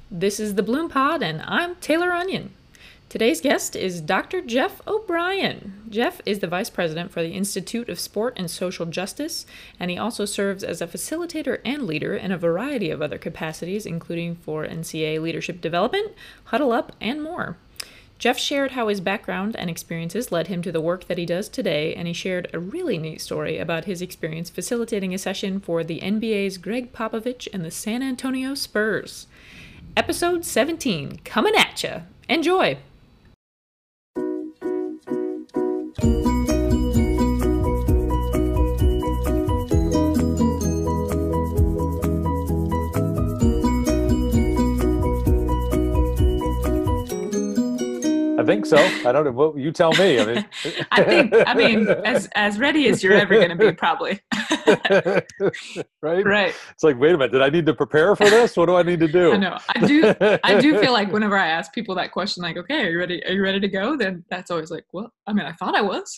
This is the Bloom Pod, and I'm Taylor Onion. Today's guest is Dr. Jeff O'Brien. Jeff is the Vice President for the Institute of Sport and Social Justice, and he also serves as a facilitator and leader in a variety of other capacities, including for NCAA leadership development, Huddle Up, and more. Jeff shared how his background and experiences led him to the work that he does today, and he shared a really neat story about his experience facilitating a session for the NBA's Greg Popovich and the San Antonio Spurs. Episode 17, coming at ya. Enjoy! I think so. I don't know. Well, you tell me. I mean, as ready as you're ever going to be, probably. Right? Right. It's like, wait a minute. Did I need to prepare for this? What do I need to do? I know. I do feel like whenever I ask people that question, like, okay, are you ready? Are you ready to go? Then that's always like, well, I mean, I thought I was.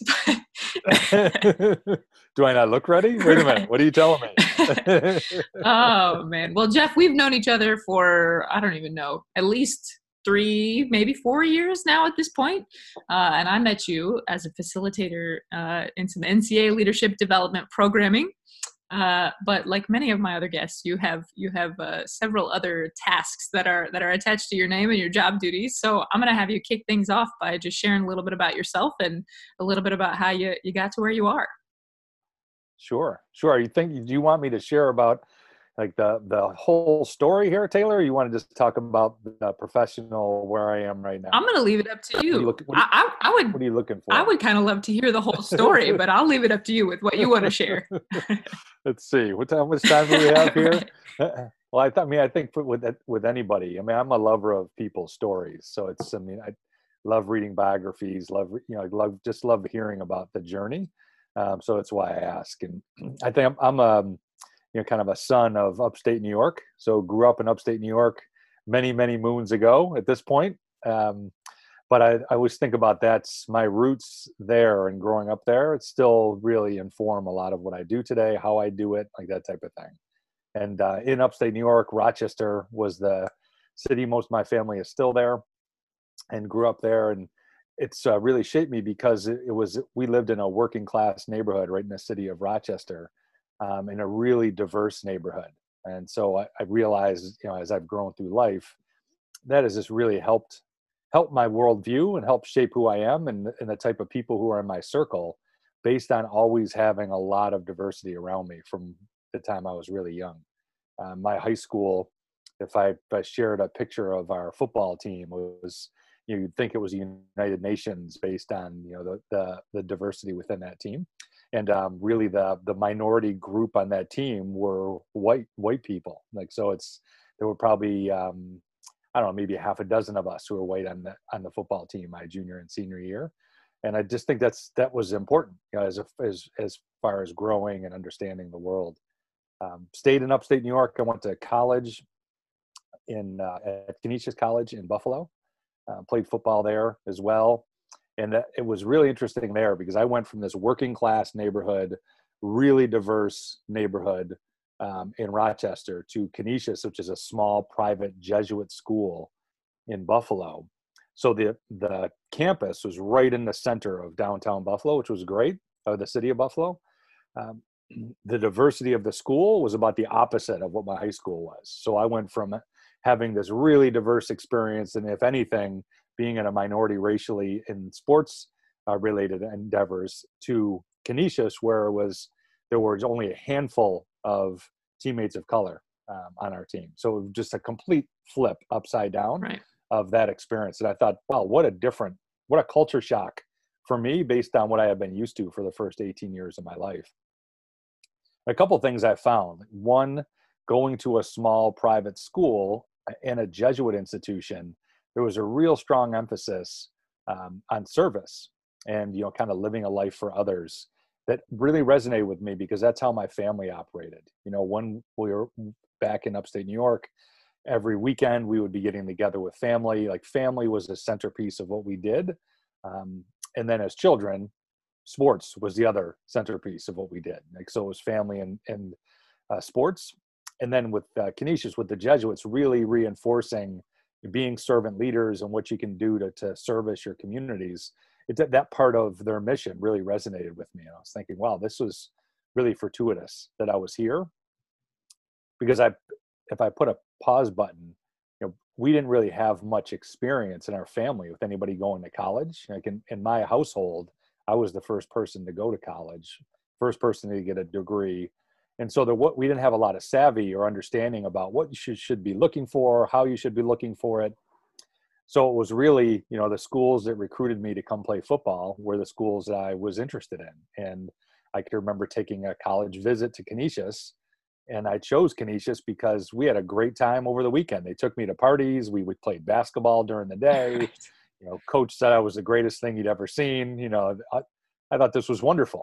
Do I not look ready? Wait a minute. What are you telling me? Oh, man. Well, Jeff, we've known each other for, I don't even know, at least 3, maybe 4 years now at this point. And I met you as a facilitator in some NCAA leadership development programming. But like many of my other guests, you have several other tasks that are attached to your name and your job duties. So I'm going to have you kick things off by just sharing a little bit about yourself and a little bit about how you got to where you are. Sure. Do you want me to share about like the whole story here, Taylor? Or you want to just talk about the professional where I am right now? I'm going to leave it up to you. What are you looking for? I would kind of love to hear the whole story, but I'll leave it up to you with what you want to share. Let's see. How much time do we have here? Well, I think with anybody, I mean, I'm a lover of people's stories. So I love reading biographies, love hearing about the journey. So that's why I ask. And I think I'm kind of a son of upstate New York. So grew up in upstate New York many, many moons ago at this point. But I always think about that's my roots there, and growing up there, it still really inform a lot of what I do today, how I do it, like that type of thing. And in upstate New York, Rochester was the city. Most of my family is still there and grew up there. And it's really shaped me because we lived in a working class neighborhood right in the city of Rochester, in a really diverse neighborhood. And so I realized, as I've grown through life, that has just really helped my worldview and help shape who I am and the type of people who are in my circle, based on always having a lot of diversity around me from the time I was really young. My high school, if I shared a picture of our football team, you'd think it was the United Nations based on the diversity within that team. And really the minority group on that team were white people. There were probably I don't know, maybe half a dozen of us who were white on the football team my junior and senior year. And I just think that was important, as far as growing and understanding the world. Stayed in upstate New York. I went to college at Canisius College in Buffalo. Played football there as well. And it was really interesting there because I went from this working class neighborhood, really diverse neighborhood, in Rochester, to Canisius, which is a small private Jesuit school in Buffalo. So the campus was right in the center of downtown Buffalo, which was great, or the city of Buffalo. The diversity of the school was about the opposite of what my high school was. So I went from having this really diverse experience, and if anything, being in a minority racially in sports related endeavors, to Canisius, where there was only a handful of teammates of color on our team. So it was just a complete flip upside down of that experience. And I thought, wow, what a culture shock for me based on what I have been used to for the first 18 years of my life. A couple of things I found. One, going to a small private school in a Jesuit institution, there was a real strong emphasis on service and, kind of living a life for others that really resonated with me, because that's how my family operated. When we were back in upstate New York, every weekend we would be getting together with family. Like, family was the centerpiece of what we did. And then as children, sports was the other centerpiece of what we did. So it was family and sports. and then with Canisius, with the Jesuits, really reinforcing being servant leaders and what you can do to service your communities. That part of their mission really resonated with me. And I was thinking, wow, this was really fortuitous that I was here, because if I put a pause button, we didn't really have much experience in our family with anybody going to college. Like in my household, I was the first person to go to college, first person to get a degree. And so we didn't have a lot of savvy or understanding about what you should be looking for, how you should be looking for it. So it was really, the schools that recruited me to come play football were the schools that I was interested in. And I can remember taking a college visit to Canisius, and I chose Canisius because we had a great time over the weekend. They took me to parties. We would play basketball during the day. Coach said I was the greatest thing he'd ever seen. I thought this was wonderful,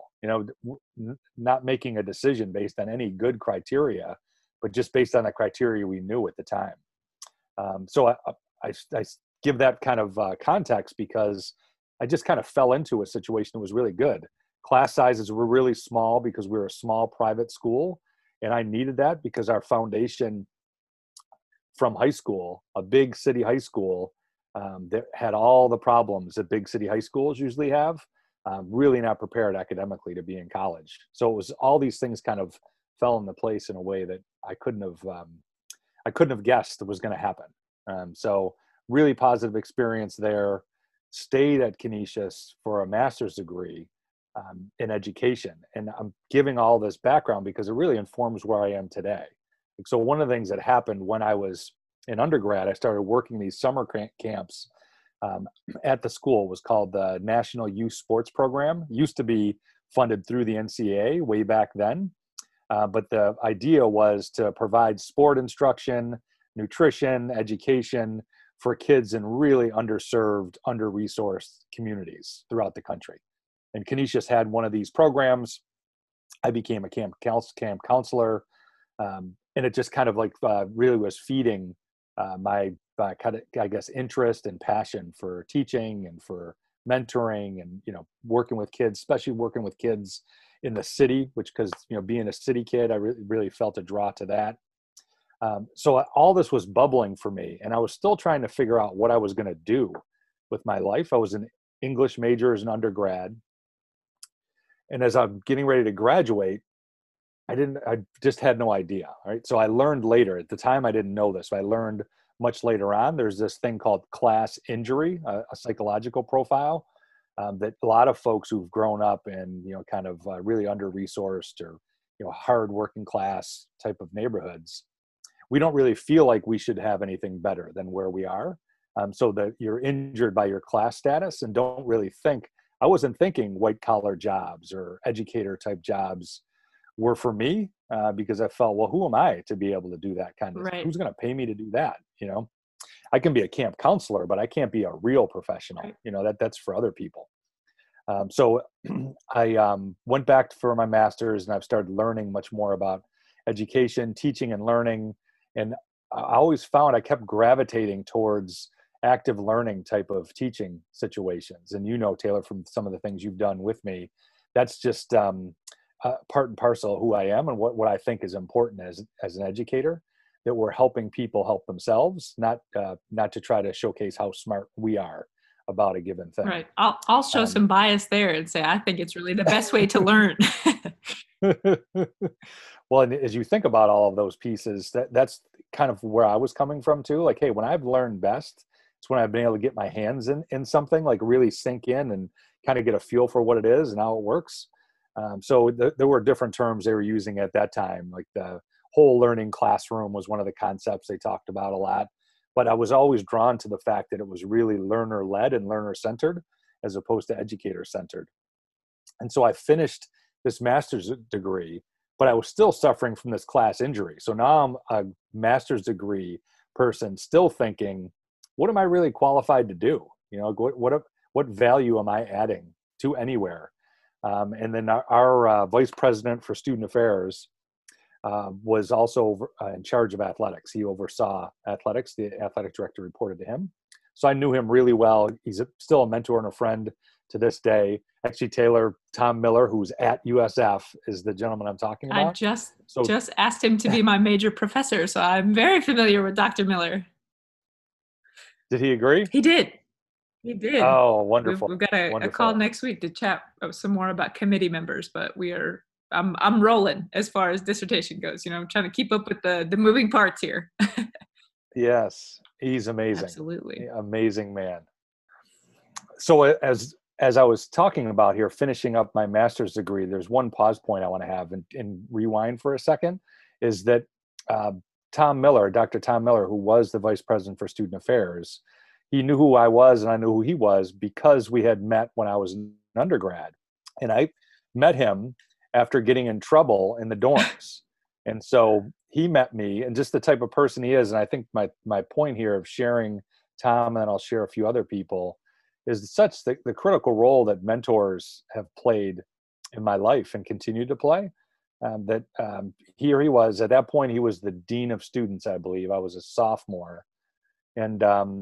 not making a decision based on any good criteria, but just based on the criteria we knew at the time. So I give that kind of context because I just kind of fell into a situation that was really good. Class sizes were really small because we were a small private school, and I needed that because our foundation from high school, a big city high school, that had all the problems that big city high schools usually have, really not prepared academically to be in college. So it was all these things kind of fell into place in a way that I couldn't have guessed was going to happen. So really positive experience there. Stayed at Canisius for a master's degree in education. And I'm giving all this background because it really informs where I am today. So one of the things that happened when I was in undergrad, I started working these summer camps at the school. It was called the National Youth Sports Program. It used to be funded through the NCAA way back then. But the idea was to provide sport instruction, nutrition, education for kids in really underserved, under-resourced communities throughout the country. And Canisius had one of these programs. I became a camp counselor. And it just kind of really was feeding my kind of, I guess, interest and passion for teaching and for mentoring and, working with kids, especially working with kids in the city, because, being a city kid, I really felt a draw to that. So all this was bubbling for me, and I was still trying to figure out what I was going to do with my life. I was an English major as an undergrad. And as I'm getting ready to graduate, I just had no idea. Right. So I learned later. At the time, I didn't know this, but I learned much later on. There's this thing called class injury, a psychological profile that a lot of folks who've grown up in, kind of really under-resourced or, hard working class type of neighborhoods, we don't really feel like we should have anything better than where we are. So that you're injured by your class status and don't really think. I wasn't thinking white collar jobs or educator type jobs were for me because I felt, well, who am I to be able to do that kind of right. Who's going to pay me to do that? I can be a camp counselor, but I can't be a real professional. Right. That's for other people. So I went back for my master's, and I've started learning much more about education, teaching and learning. And I always found I kept gravitating towards active learning type of teaching situations. And Taylor, from some of the things you've done with me, that's just part and parcel of who I am and what I think is important as an educator, that we're helping people help themselves, not to try to showcase how smart we are about a given thing. Right. I'll show some bias there and say, I think it's really the best way to learn. Well, and as you think about all of those pieces, that's kind of where I was coming from too. Like, hey, when I've learned best, it's when I've been able to get my hands in something, like really sink in and kind of get a feel for what it is and how it works. So there were different terms they were using at that time, like the whole learning classroom was one of the concepts they talked about a lot. But I was always drawn to the fact that it was really learner-led and learner-centered as opposed to educator-centered. And so I finished this master's degree, but I was still suffering from this class injury. So now I'm a master's degree person still thinking, what am I really qualified to do? What value am I adding to anywhere? And then our vice president for student affairs was also in charge of athletics. He oversaw athletics. The athletic director reported to him. So I knew him really well. He's still a mentor and a friend to this day. Actually, Tom Miller, who's at USF, is the gentleman I'm talking I about. So just asked him to be my major professor, so I'm very familiar with Dr. Miller. did he agree? He did. He did. Oh, We've wonderful, got a call wonderful. next week to chat some more about committee members, but I'm rolling as far as dissertation goes. I'm trying to keep up with the moving parts here. Yes, he's amazing, Absolutely. amazing man. So as I was talking about here, finishing up my master's degree, there's one pause point I want to have and rewind for a second, is that uh, Dr. Tom Miller, who was the vice president for student affairs, he knew who I was and I knew who he was because we had met when I was an undergrad. And I met him after getting in trouble in the dorms. And so he met me, and just the type of person he is. And I think my point here of sharing Tom, and then I'll share a few other people, is such the critical role that mentors have played in my life and continue to play. Here he was at that point. He was the dean of students, I believe. I was a sophomore, and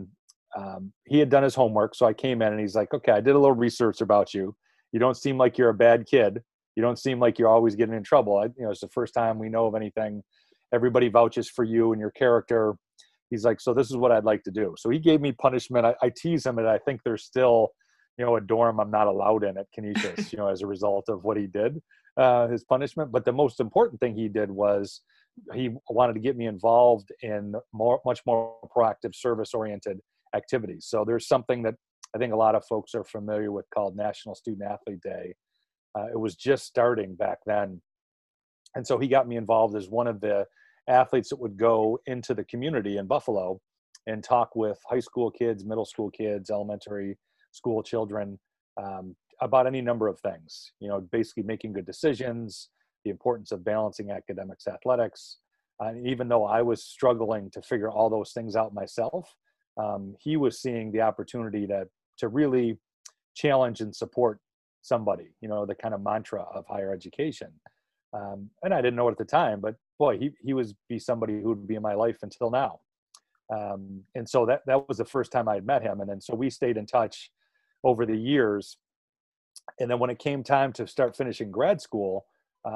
he had done his homework. So I came in, and he's like, "Okay, I did a little research about you. You don't seem like you're a bad kid. You don't seem like you're always getting in trouble. It's the first time we know of anything. Everybody vouches for you and your character." He's like, "So this is what I'd like to do." So he gave me punishment. I tease him, and I think there's still, a dorm I'm not allowed in at Canisius, as a result of what he did, his punishment. But the most important thing he did was he wanted to get me involved in much more proactive, service-oriented activities. So there's something that I think a lot of folks are familiar with called National Student Athlete Day. It was just starting back then. And so he got me involved as one of the athletes that would go into the community in Buffalo and talk with high school kids, middle school kids, elementary school children, about any number of things, basically making good decisions, the importance of balancing academics, athletics. Even though I was struggling to figure all those things out myself, he was seeing the opportunity to really challenge and support somebody, the kind of mantra of higher education. And I didn't know it at the time, but boy, he would be somebody who would be in my life until now. And so that was the first time I had met him. And then so we stayed in touch over the years. And then when it came time to start finishing grad school,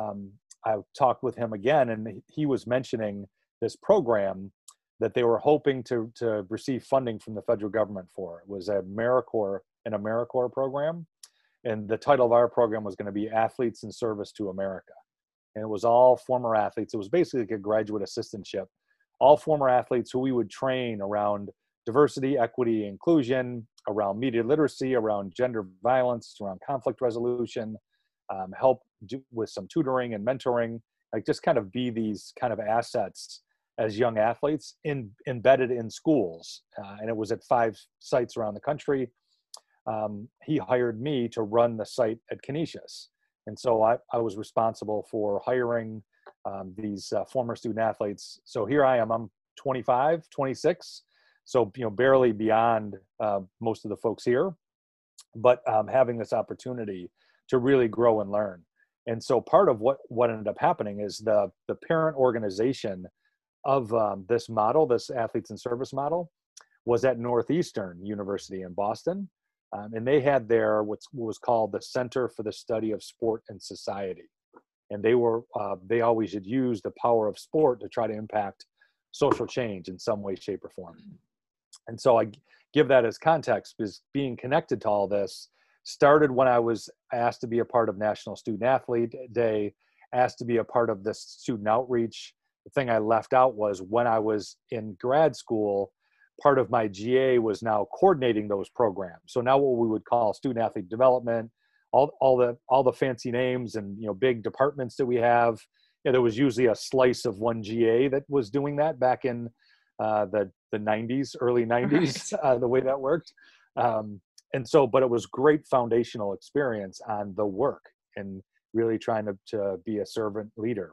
I talked with him again, and he was mentioning this program that they were hoping to receive funding from the federal government for. It was an AmeriCorps program. And the title of our program was going to be Athletes in Service to America. And it was all former athletes. It was basically like a graduate assistantship, all former athletes who we would train around diversity, equity, inclusion, around media literacy, around gender violence, around conflict resolution, help with some tutoring and mentoring, like just kind of be these kind of assets as young athletes embedded in schools. And it was at 5 sites around the country. He hired me to run the site at Canisius. And so I was responsible for hiring these former student athletes. So here I am, I'm 25, 26. So, barely beyond most of the folks here, but having this opportunity to really grow and learn. And so part of what ended up happening is the parent organization of this model, this athletes in service model, was at Northeastern University in Boston. And they had their what was called the Center for the Study of Sport and Society. And they always had used the power of sport to try to impact social change in some way, shape, or form. And so I give that as context, because being connected to all this started when I was asked to be a part of National Student Athlete Day, asked to be a part of this student outreach. The thing I left out was when I was in grad school, part of my GA was now coordinating those programs. So now what we would call student athlete development, all the fancy names and big departments that we have. There was usually a slice of one GA that was doing that back in the 90s, early 90s, right. The way that worked. And so, but it was great foundational experience on the work and really trying to be a servant leader.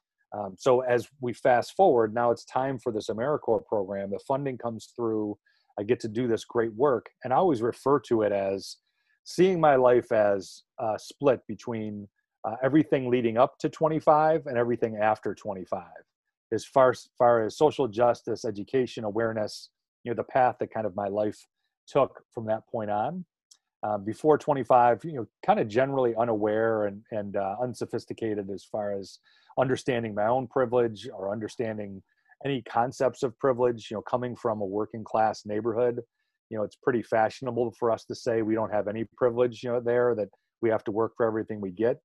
So as we fast forward, now it's time for this AmeriCorps program. The funding comes through. I get to do this great work. And I always refer to it as seeing my life as split between everything leading up to 25 and everything after 25. As far as social justice, education, awareness, the path that kind of my life took from that point on. Before 25, kind of generally unaware and unsophisticated as far as understanding my own privilege or understanding any concepts of privilege. Coming from a working class neighborhood, it's pretty fashionable for us to say we don't have any privilege, there, that we have to work for everything we get.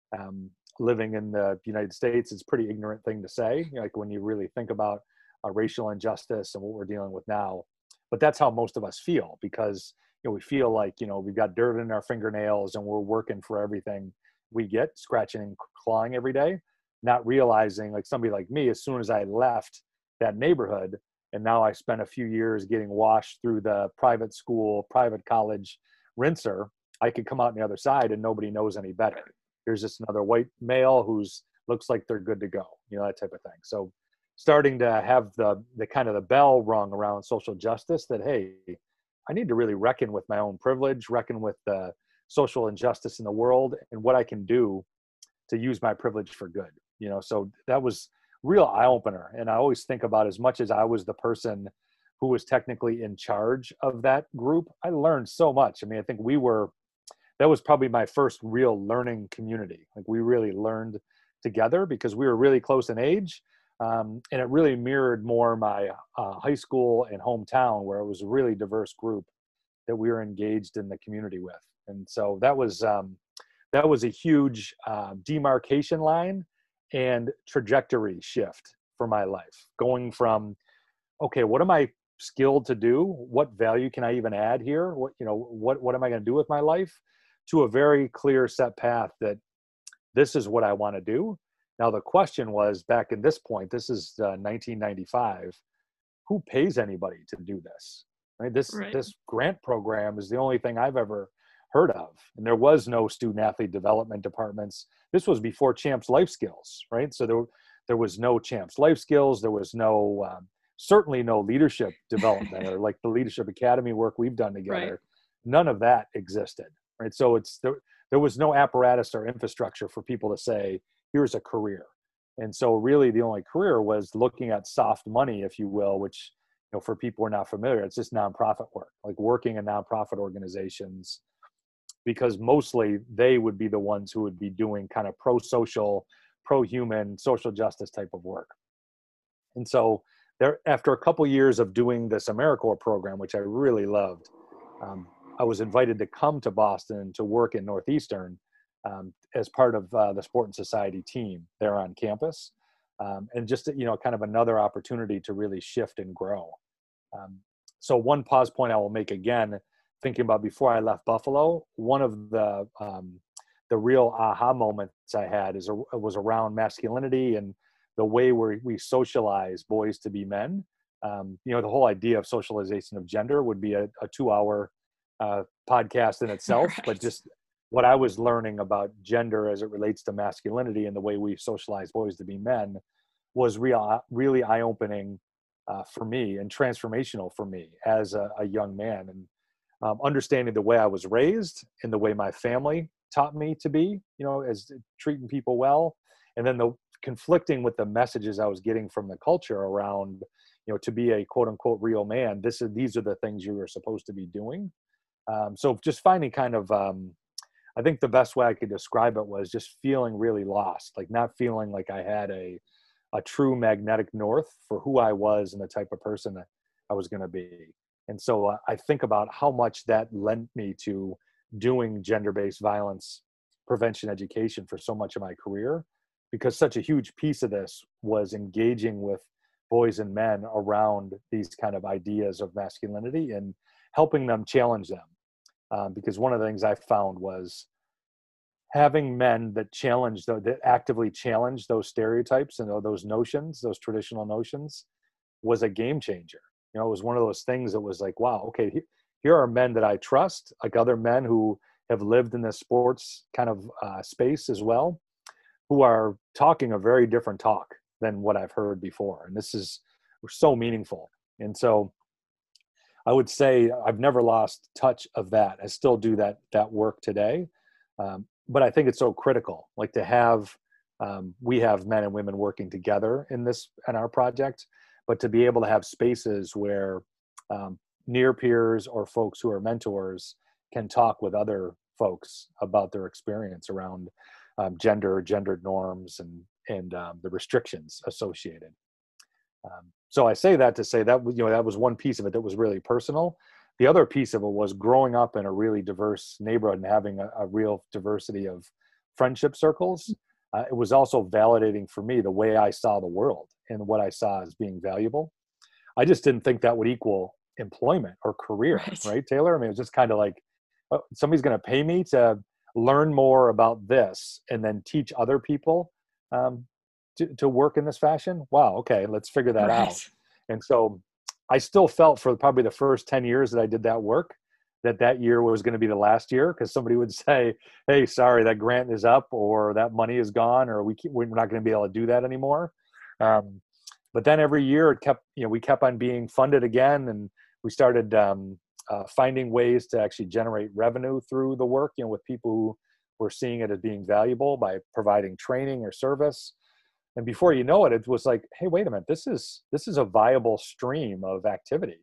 Living in the United States, it's a pretty ignorant thing to say, like when you really think about racial injustice and what we're dealing with now. But that's how most of us feel, because we feel like we've got dirt in our fingernails and we're working for everything we get, scratching and clawing every day, not realizing, like somebody like me, as soon as I left that neighborhood and now I spent a few years getting washed through the private school, private college rinser, I could come out on the other side and nobody knows any better. Here's just another white male who's looks like they're good to go, that type of thing. So starting to have the kind of the bell rung around social justice that, hey, I need to really reckon with my own privilege, reckon with the social injustice in the world and what I can do to use my privilege for good. So that was real eye opener. And I always think about, as much as I was the person who was technically in charge of that group, I learned so much. I mean, I think that was probably my first real learning community. Like we really learned together because we were really close in age. And it really mirrored more my high school and hometown, where it was a really diverse group that we were engaged in the community with. And so that was a huge demarcation line and trajectory shift for my life, going from, okay, what am I skilled to do? What value can I even add here? What am I going to do with my life? To a very clear set path that this is what I want to do. Now, the question was, back in this point, this is 1995, who pays anybody to do this? Right? This grant program is the only thing I've ever heard of. And there was no student athlete development departments. This was before Champs Life Skills, right? So there was no Champs Life Skills. There was no, certainly no leadership development or like the Leadership Academy work we've done together. Right. None of that existed, right? So there was no apparatus or infrastructure for people to say, here's a career. And so really the only career was looking at soft money, if you will, which, for people who are not familiar, it's just nonprofit work, like working in nonprofit organizations, because mostly they would be the ones who would be doing kind of pro-social, pro-human, social justice type of work. And so there, after a couple years of doing this AmeriCorps program, which I really loved, I was invited to come to Boston to work in Northeastern as part of the Sport and Society team there on campus. And just, kind of another opportunity to really shift and grow. So one pause point I will make again, thinking about before I left Buffalo, one of the real aha moments I had was around masculinity and the way we socialize boys to be men. The whole idea of socialization of gender would be a 2-hour podcast in itself, right. But just what I was learning about gender as it relates to masculinity and the way we socialize boys to be men was really eye-opening for me and transformational for me as a young man. And understanding the way I was raised and the way my family taught me to be, as treating people well, and then the conflicting with the messages I was getting from the culture around, to be a quote unquote real man, these are the things you were supposed to be doing. So just finding kind of, I think the best way I could describe it was just feeling really lost, like not feeling like I had a true magnetic north for who I was and the type of person that I was going to be. And so I think about how much that lent me to doing gender-based violence prevention education for so much of my career, because such a huge piece of this was engaging with boys and men around these kind of ideas of masculinity and helping them challenge them. Because one of the things I found was having men that actively challenge those stereotypes and those notions, those traditional notions, was a game changer. It was one of those things that was like, wow, okay, here are men that I trust, like other men who have lived in this sports kind of space as well, who are talking a very different talk than what I've heard before. And this is so meaningful. And so I would say I've never lost touch of that. I still do that work today. But I think it's so critical, like to have, we have men and women working together in our project, but to be able to have spaces where near peers or folks who are mentors can talk with other folks about their experience around gendered norms, and the restrictions associated. So I say that to say that, that was one piece of it that was really personal. The other piece of it was growing up in a really diverse neighborhood and having a real diversity of friendship circles. It was also validating for me the way I saw the world and what I saw as being valuable. I just didn't think that would equal employment or career, right, Taylor? I mean, it was just kind of like, oh, somebody's going to pay me to learn more about this and then teach other people to work in this fashion. Wow. Okay. Let's figure that out. And so I still felt for probably the first 10 years that I did that work, that year was going to be the last year, because somebody would say, hey, sorry, that grant is up, or that money is gone, or we're not going to be able to do that anymore. But then every year it kept, we kept on being funded again, and we started finding ways to actually generate revenue through the work, with people who were seeing it as being valuable by providing training or service. And before you know it, it was like, hey, wait a minute, this is a viable stream of activity.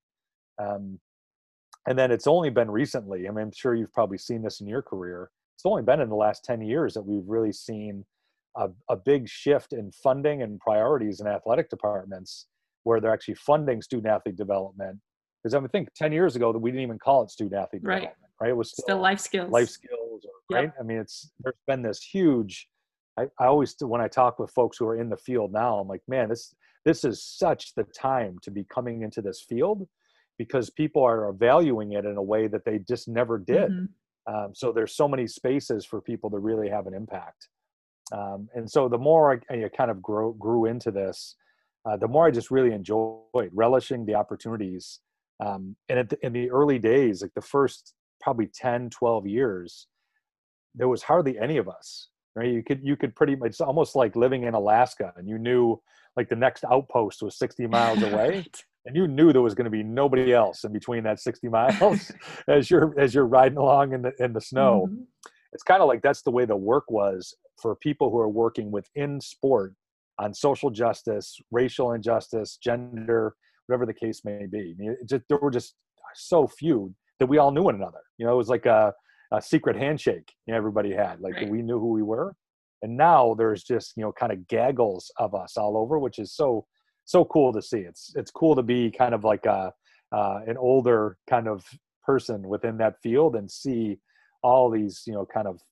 And then it's only been recently, I mean, I'm sure you've probably seen this in your career, it's only been in the last 10 years that we've really seen a big shift in funding and priorities in athletic departments, where they're actually funding student athlete development. Because I think 10 years ago that we didn't even call it student athlete development, right? It was still life skills. Right? Yep. I mean, there's been this huge, I always, when I talk with folks who are in the field now, I'm like, man, this is such the time to be coming into this field, because people are valuing it in a way that they just never did. Mm-hmm. So there's so many spaces for people to really have an impact. And so the more I kind of grew into this, the more I just really enjoyed relishing the opportunities. And in the early days, like the first probably 10, 12 years, there was hardly any of us, right? You could pretty much, it's almost like living in Alaska, and you knew like the next outpost was 60 miles away. Right. And you knew there was going to be nobody else in between that 60 miles as you're riding along in the snow. Mm-hmm. It's kind of like that's the way the work was for people who are working within sport on social justice, racial injustice, gender, whatever the case may be. I mean, there were just so few that we all knew one another. It was like a secret handshake everybody had. Like, right. We knew who we were. And now there's just, kind of gaggles of us all over, which is so cool to see. It's cool to be kind of like an older kind of person within that field and see all these, kind of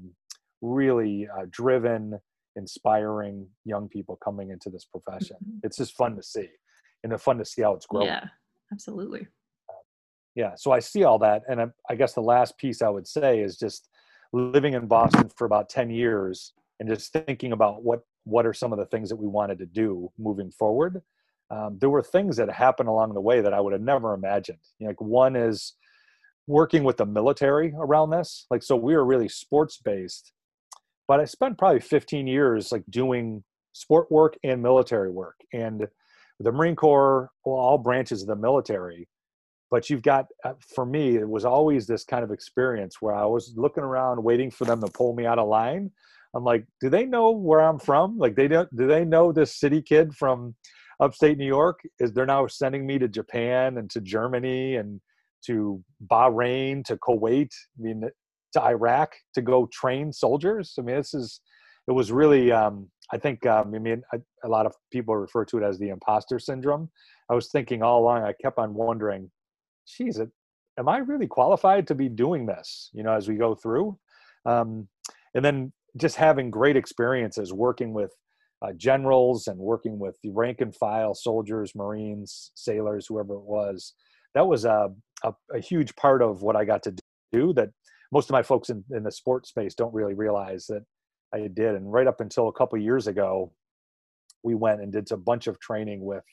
really driven, inspiring young people coming into this profession. Mm-hmm. It's just fun to see, and fun to see how it's growing. Yeah, absolutely. Yeah, so I see all that, and I guess the last piece I would say is just living in Boston for about 10 years and just thinking about what are some of the things that we wanted to do moving forward. There were things that happened along the way that I would have never imagined. Like one is working with the military around this. Like, so we were really sports based, but I spent probably 15 years like doing sport work and military work, and the Marine Corps, well, all branches of the military. But you've got, for me, it was always this kind of experience where I was looking around, waiting for them to pull me out of line. I'm like, do they know where I'm from? Like, do they know this city kid from upstate New York? They're now sending me to Japan and to Germany and to Bahrain, to Kuwait, to Iraq to go train soldiers. I mean, it was really, I think, a lot of people refer to it as the imposter syndrome. I was thinking all along, I kept on wondering, geez, am I really qualified to be doing this, as we go through? And then just having great experiences working with generals and working with the rank and file soldiers, Marines, sailors, whoever it was. That was a huge part of what I got to do that most of my folks in the sports space don't really realize that I did. And right up until a couple of years ago, we went and did a bunch of training with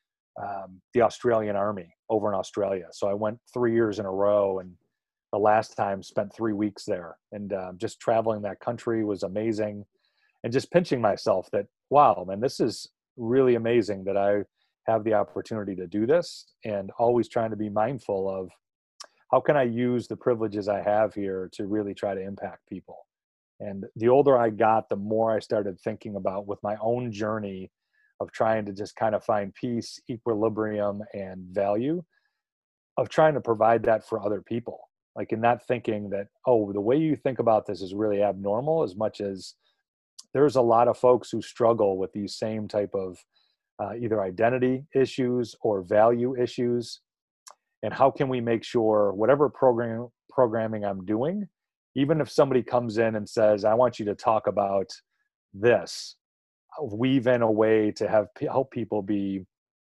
the Australian Army over in Australia. So I went 3 years in a row, and the last time spent 3 weeks there, and just traveling that country was amazing, and just pinching myself that, wow, man, this is really amazing that I have the opportunity to do this, and always trying to be mindful of how can I use the privileges I have here to really try to impact people. And the older I got, the more I started thinking about with my own journey of trying to just kind of find peace, equilibrium, and value, of trying to provide that for other people. like in not thinking that, oh, the way you think about this is really abnormal, as much as there's a lot of folks who struggle with these same type of either identity issues or value issues. And how can we make sure whatever programming I'm doing, even if somebody comes in and says, I want you to talk about this, weave in a way to help people be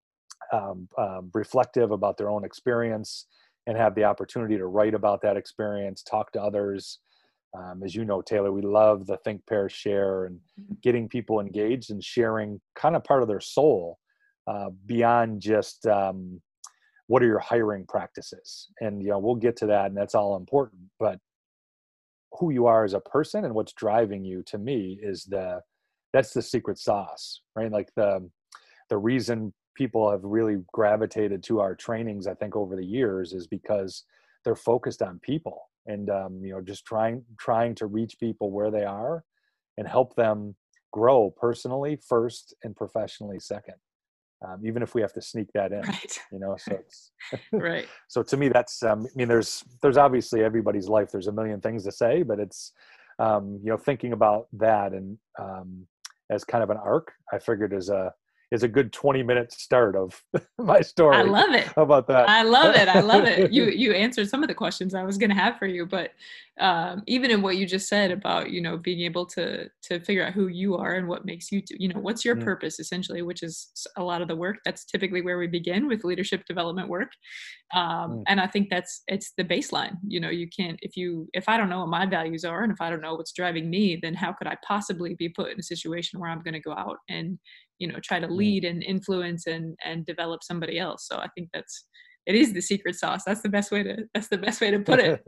reflective about their own experience and have the opportunity to write about that experience, talk to others. As you know, Taylor, we love the think, pair, share, and getting people engaged and sharing kind of part of their soul beyond just what are your hiring practices. And, we'll get to that, and that's all important. But who you are as a person and what's driving you, to me, that's the secret sauce, right? Like the reason people have really gravitated to our trainings, I think, over the years, is because they're focused on people and just trying to reach people where they are and help them grow personally first and professionally second, even if we have to sneak that in. Right. So it's right. So to me, that's there's obviously everybody's life, there's a million things to say, but it's thinking about that and as kind of an arc, I figured is a good 20-minute start of my story. I love it. How about that? I love it. I love it. You answered some of the questions I was going to have for you, but even in what you just said about, being able to figure out who you are and what makes you, what's your purpose essentially, which is a lot of the work. That's typically where we begin with leadership development work. And I think it's the baseline. You can't, if I don't know what my values are and if I don't know what's driving me, then how could I possibly be put in a situation where I'm going to go out and try to lead and influence and develop somebody else. So I think it is the secret sauce. That's the best way to put it.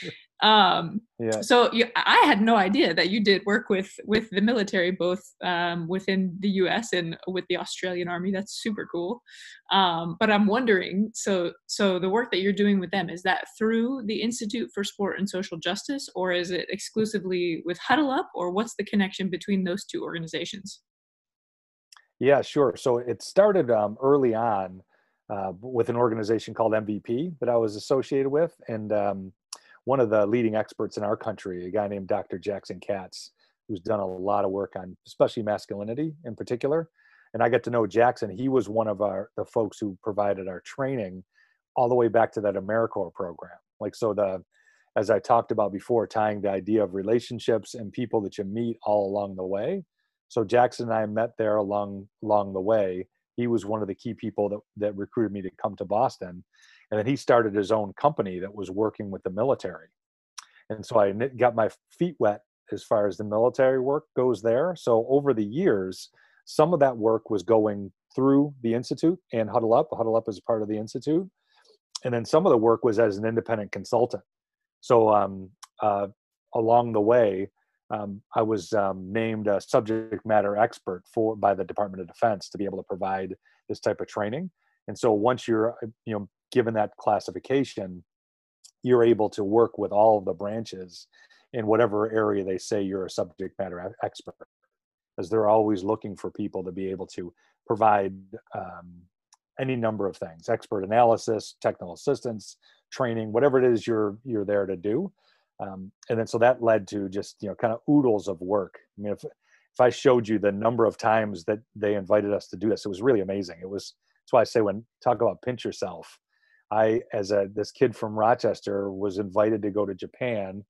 Yeah. So I had no idea that you did work with the military, both within the US and with the Australian Army. That's super cool. But I'm wondering, so the work that you're doing with them, is that through the Institute for Sport and Social Justice, or is it exclusively with Huddle Up, or what's the connection between those two organizations? Yeah, sure. So it started early on with an organization called MVP that I was associated with. And one of the leading experts in our country, a guy named Dr. Jackson Katz, who's done a lot of work on especially masculinity in particular. And I get to know Jackson. He was one of the folks who provided our training all the way back to that AmeriCorps program. As I talked about before, tying the idea of relationships and people that you meet all along the way. So Jackson and I met there along the way. He was one of the key people that recruited me to come to Boston. And then he started his own company that was working with the military. And so I got my feet wet as far as the military work goes there. So over the years, some of that work was going through the Institute and Huddle Up. Huddle Up is part of the Institute. And then some of the work was as an independent consultant. So along the way, I was named a subject matter expert by the Department of Defense to be able to provide this type of training. And so once you're given that classification, you're able to work with all of the branches in whatever area they say you're a subject matter expert, because they're always looking for people to be able to provide any number of things: expert analysis, technical assistance, training, whatever it is you're there to do. And then so that led to just kind of oodles of work. I mean, if I showed you the number of times that they invited us to do this, it was really amazing. That's why I say, when talk about pinch yourself, this kid from Rochester was invited to go to Japan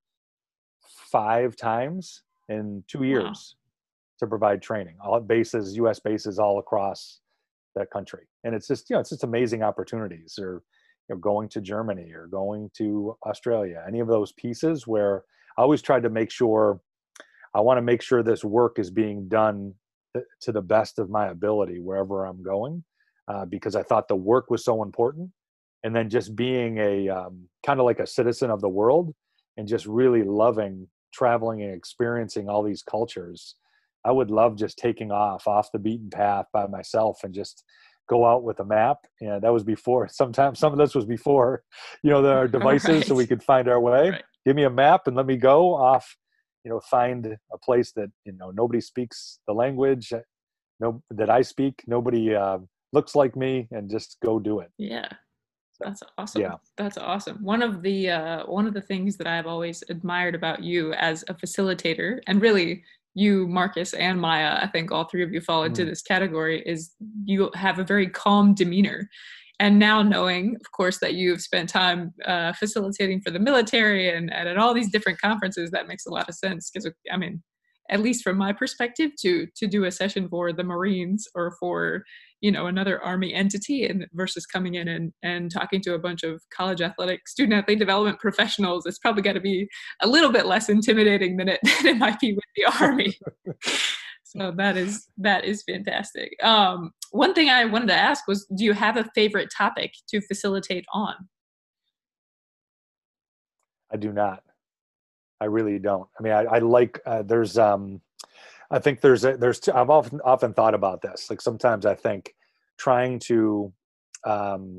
5 times in 2 years to provide training, all at bases, U.S. bases all across that country. And it's just it's just amazing opportunities. Or going to Germany or going to Australia, any of those pieces where I always tried to make sure, I want to make sure this work is being done to the best of my ability wherever I'm going, because I thought the work was so important. And then just being a kind of like a citizen of the world and just really loving traveling and experiencing all these cultures. I would love just taking off the beaten path by myself and just go out with a map. And that was before, sometimes some of this was before, the devices, right, so we could find our way. Right. Give me a map and let me go off, find a place that, nobody speaks the language that I speak. Nobody looks like me, and just go do it. Yeah. So, That's awesome. yeah. That's awesome. One of the things that I've always admired about you as a facilitator, and really you, Marcus, and Maya, I think all three of you fall into Mm. this category, is you have a very calm demeanor. And now knowing, of course, that you've spent time facilitating for the military and at all these different conferences, that makes a lot of sense. Because I mean, at least from my perspective, to do a session for the Marines or for another Army entity, and versus coming in and talking to a bunch of college athletic student athlete development professionals, it's probably got to be a little bit less intimidating than it might be with the Army. So that is fantastic. One thing I wanted to ask was, do you have a favorite topic to facilitate on? I do not. I really don't. I mean, I like, I think I've often thought about this. Like sometimes I think trying to, um,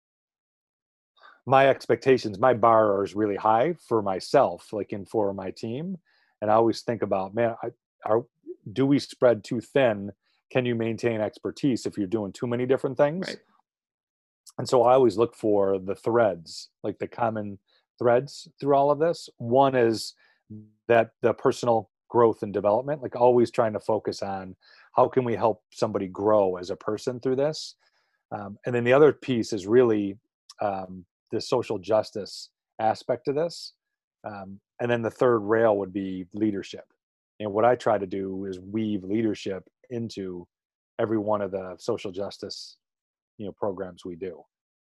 my expectations, my bar is really high for myself, like and for my team. And I always think about, man, do we spread too thin? Can you maintain expertise if you're doing too many different things? Right. And so I always look for the threads, like the common threads through all of this. One is that the personal growth and development, like always trying to focus on how can we help somebody grow as a person through this. And then the other piece is really the social justice aspect of this. And then the third rail would be leadership. And what I try to do is weave leadership into every one of the social justice programs we do.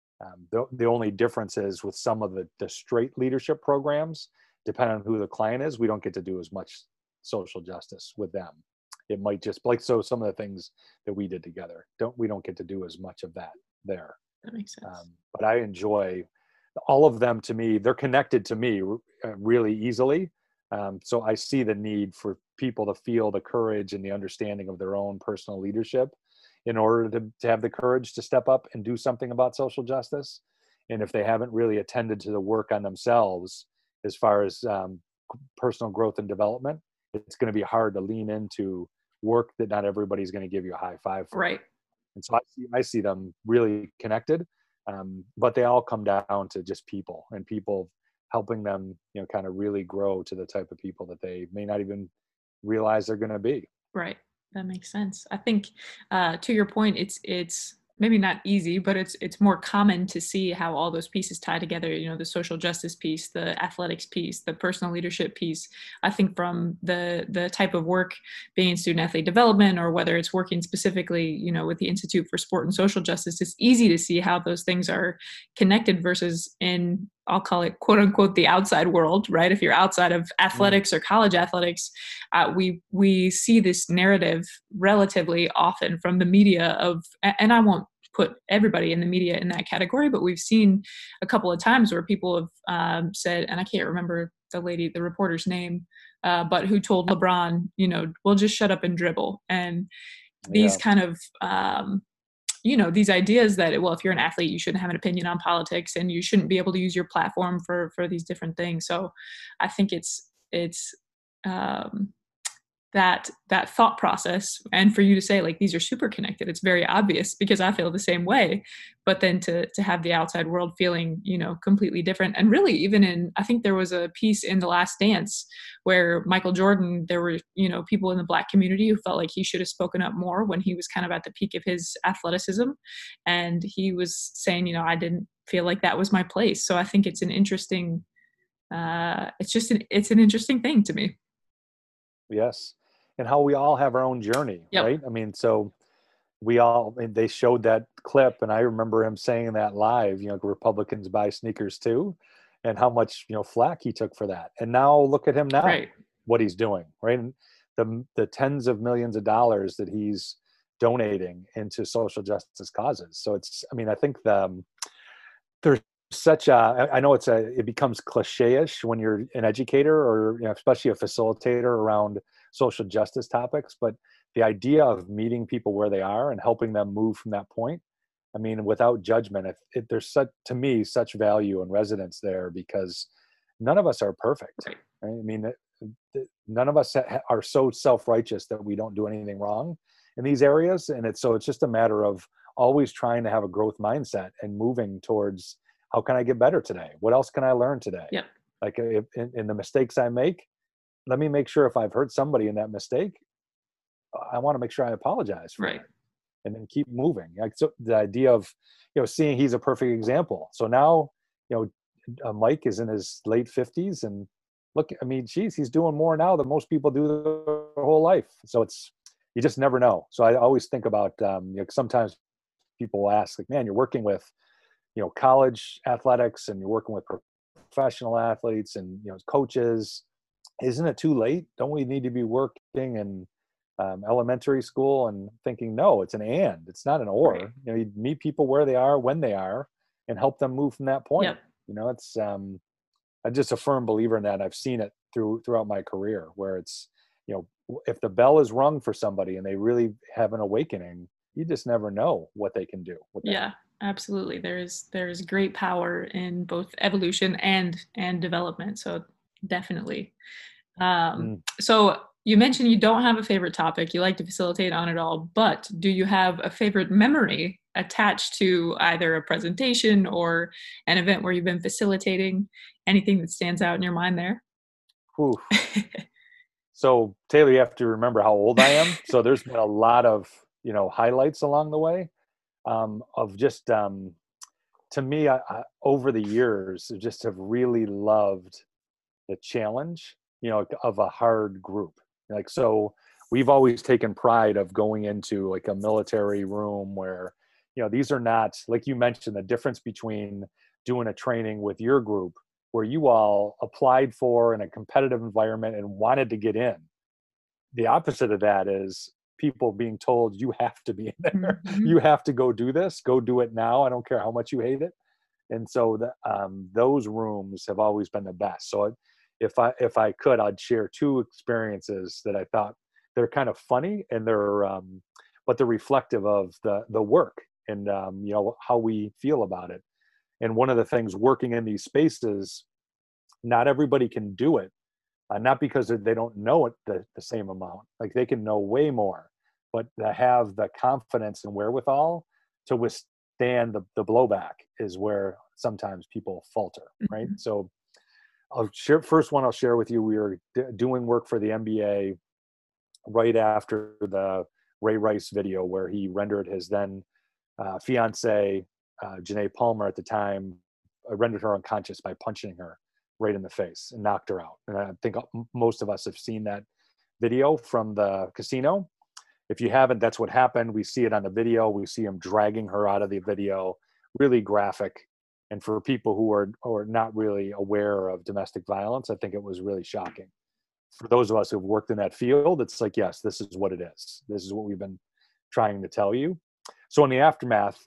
The only difference is with some of the straight leadership programs, depending on who the client is, we don't get to do as much social justice with them. It might just like, so some of the things that we did together, we don't get to do as much of that there. That makes sense. But I enjoy all of them. To me, they're connected to me really easily. So I see the need for people to feel the courage and the understanding of their own personal leadership in order to have the courage to step up and do something about social justice. And if they haven't really attended to the work on themselves as far as personal growth and development, it's going to be hard to lean into work that not everybody's going to give you a high five for. Right. And so I see them really connected, but they all come down to just people and people helping them, kind of really grow to the type of people that they may not even realize they're going to be. Right. That makes sense. I think to your point, it's maybe not easy, but it's more common to see how all those pieces tie together. The social justice piece, the athletics piece, the personal leadership piece. I think from the type of work being in student athlete development, or whether it's working specifically, with the Institute for Sport and Social Justice, it's easy to see how those things are connected versus in, I'll call it, quote unquote, the outside world, right? If you're outside of athletics or college athletics, we see this narrative relatively often from the media of, and I won't put everybody in the media in that category, but we've seen a couple of times where people have said, and I can't remember the reporter's name, but who told LeBron, we'll just shut up and dribble. And these kind of, these ideas that, well, if you're an athlete, you shouldn't have an opinion on politics and you shouldn't be able to use your platform for these different things. So I think it's that thought process, and for you to say, like, these are super connected, it's very obvious because I feel the same way. But then to have the outside world feeling completely different. And really, even in, I think there was a piece in The Last Dance where Michael Jordan, there were people in the Black community who felt like he should have spoken up more when he was kind of at the peak of his athleticism, and he was saying, I didn't feel like that was my place. So I think it's an interesting it's an interesting thing to me. Yes. And how we all have our own journey, Yep. right? I mean, so they showed that clip, and I remember him saying that live, Republicans buy sneakers too, and how much, flack he took for that. And now look at him now, Right. what he's doing, right? And the tens of millions of dollars that he's donating into social justice causes. So I think there's I know it becomes cliche-ish when you're an educator or especially a facilitator around social justice topics, but the idea of meeting people where they are and helping them move from that point, I mean, without judgment, there's to me such value and resonance there, because none of us are perfect. Right. Right? I mean, none of us are so self-righteous that we don't do anything wrong in these areas, and it's just a matter of always trying to have a growth mindset and moving towards, how can I get better today? What else can I learn today? Yep. Like if, in the mistakes I make, let me make sure if I've hurt somebody in that mistake, I want to make sure I apologize for Right. it and then keep moving. Like, so the idea of, seeing he's a perfect example. So now, Mike is in his late 50s, and look, I mean, geez, he's doing more now than most people do their whole life. So you just never know. So I always think about, sometimes people will ask, like, man, you're working with, college athletics, and you're working with professional athletes and, coaches. Isn't it too late? Don't we need to be working in elementary school? And thinking, no, it's an and, it's not an or. Right. You meet people where they are, when they are, and help them move from that point. Yep. It's I'm just a firm believer in that. I've seen it throughout my career, where it's, if the bell is rung for somebody and they really have an awakening, you just never know what they can do with that. Yeah, absolutely. There's great power in both evolution and development. So definitely. Mm. So you mentioned you don't have a favorite topic. You like to facilitate on it all, but do you have a favorite memory attached to either a presentation or an event where you've been facilitating? Anything that stands out in your mind there? Whew. So Taylor, you have to remember how old I am. So there's been a lot of, highlights along the way, of just, to me, over the years, I just have really loved the challenge, of a hard group. Like, so we've always taken pride of going into like a military room where, these are not, like you mentioned, the difference between doing a training with your group where you all applied for in a competitive environment and wanted to get in. The opposite of that is people being told, you have to be in there. Mhm. You have to go do this, go do it now. I don't care how much you hate it. And so those rooms have always been the best. So if I could, I'd share two experiences that I thought they're kind of funny, and but they're reflective of the work and how we feel about it. And one of the things working in these spaces, not everybody can do it, not because they don't know it the same amount. Like, they can know way more, but to have the confidence and wherewithal to withstand the blowback is where sometimes people falter, right? Mhm. So first one I'll share with you. We were doing work for the NBA right after the Ray Rice video, where he rendered his then fiance, Janae Palmer at the time, rendered her unconscious by punching her right in the face and knocked her out. And I think most of us have seen that video from the casino. If you haven't, that's what happened. We see it on the video. We see him dragging her out of the video, really graphic. And for people who are not really aware of domestic violence, I think it was really shocking. For those of us who've worked in that field, it's like, yes, this is what it is. This is what we've been trying to tell you. So in the aftermath,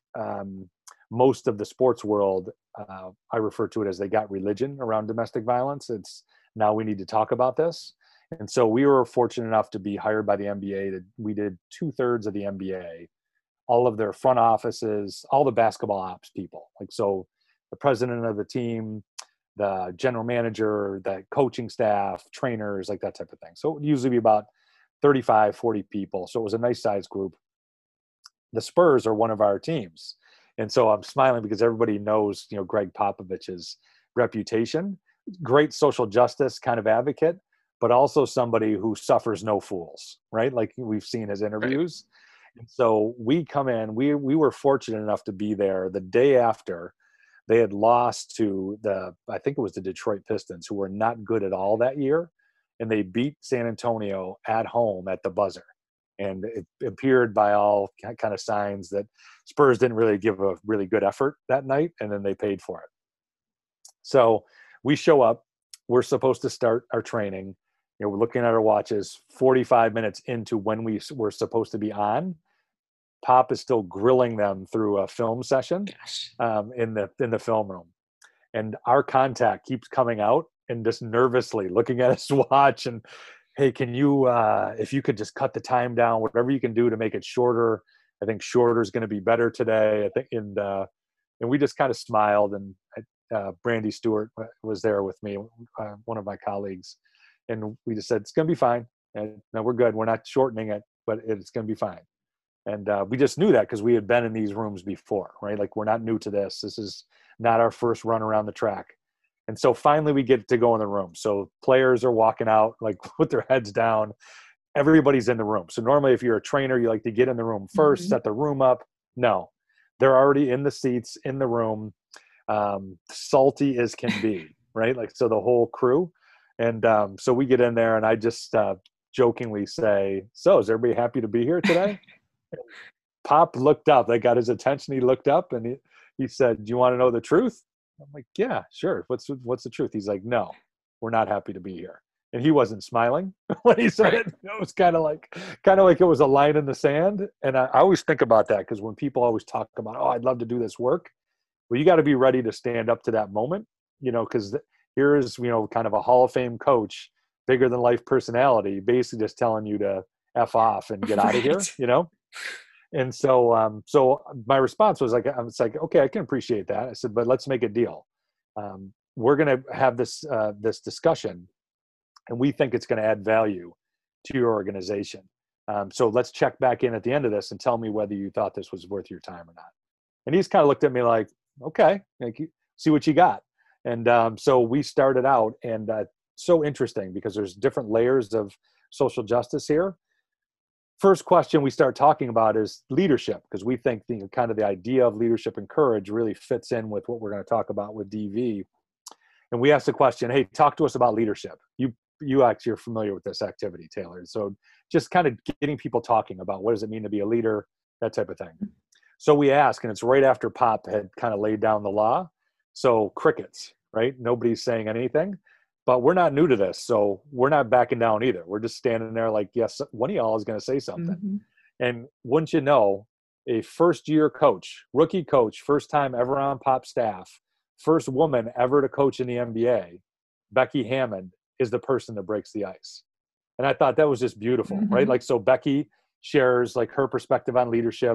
most of the sports world, I refer to it as, they got religion around domestic violence. It's, now we need to talk about this. And so we were fortunate enough to be hired by the NBA. We did 2/3 of the NBA, all of their front offices, all the basketball ops people. Like, so the president of the team, the general manager, the coaching staff, trainers, like that type of thing. So it would usually be about 35, 40 people. So it was a nice sized group. The Spurs are one of our teams. And so I'm smiling because everybody knows, Greg Popovich's reputation, great social justice kind of advocate, but also somebody who suffers no fools, right? Like we've seen his Right. interviews. And so we come in, we were fortunate enough to be there the day after they had lost to I think it was the Detroit Pistons, who were not good at all that year. And they beat San Antonio at home at the buzzer. And it appeared by all kind of signs that Spurs didn't really give a really good effort that night, and then they paid for it. So we show up. We're supposed to start our training. We're looking at our watches. 45 minutes into when we were supposed to be on, Pop is still grilling them through a film session Gosh. in the film room, and our contact keeps coming out and just nervously looking at his watch and, hey, can you, if you could just cut the time down, whatever you can do to make it shorter. I think shorter is going to be better today. I think, and we just kind of smiled, and Brandy Stewart was there with me, one of my colleagues, and we just said, it's going to be fine. And no, we're good. We're not shortening it, but it's going to be fine. And we just knew that because we had been in these rooms before, right? Like, we're not new to this. This is not our first run around the track. And so finally we get to go in the room. So players are walking out like with their heads down. Everybody's in the room. So normally if you're a trainer, you like to get in the room first, set the room up. No, they're already in the seats in the room, salty as can be, right? Like, so the whole crew. And so we get in there and I just jokingly say, so is everybody happy to be here today? Pop looked up. They got his attention. He looked up and he said, do you want to know the truth? I'm like, yeah, sure. What's the truth? He's like, no, we're not happy to be here. And he wasn't smiling when he said it. It was kind of like it was a line in the sand. And I always think about that because when people always talk about, oh, I'd love to do this work. Well, you got to be ready to stand up to that moment, because here is, kind of a Hall of Fame coach, bigger than life personality, basically just telling you to F off and get out of here, And so my response was like, okay, I can appreciate that. I said, but let's make a deal. We're going to have this discussion, and we think it's going to add value to your organization. So let's check back in at the end of this and tell me whether you thought this was worth your time or not. And he's kind of looked at me like, okay, see what you got. And so we started out, and so interesting because there's different layers of social justice here. First question we start talking about is leadership, because we think kind of the idea of leadership and courage really fits in with what we're going to talk about with DV. And we asked the question, hey, talk to us about leadership. You actually are familiar with this activity, Taylor. So just kind of getting people talking about what does it mean to be a leader, that type of thing. So we ask, and it's right after Pop had kind of laid down the law. So crickets, right? Nobody's saying anything. But we're not new to this, so we're not backing down either. We're just standing there like, yes, one of y'all is going to say something. Mm-hmm. And wouldn't you know, a first-year coach, rookie coach, first time ever on Pop staff, first woman ever to coach in the NBA, Becky Hammond, is the person that breaks the ice. And I thought that was just beautiful, right? Like, so Becky shares like her perspective on leadership.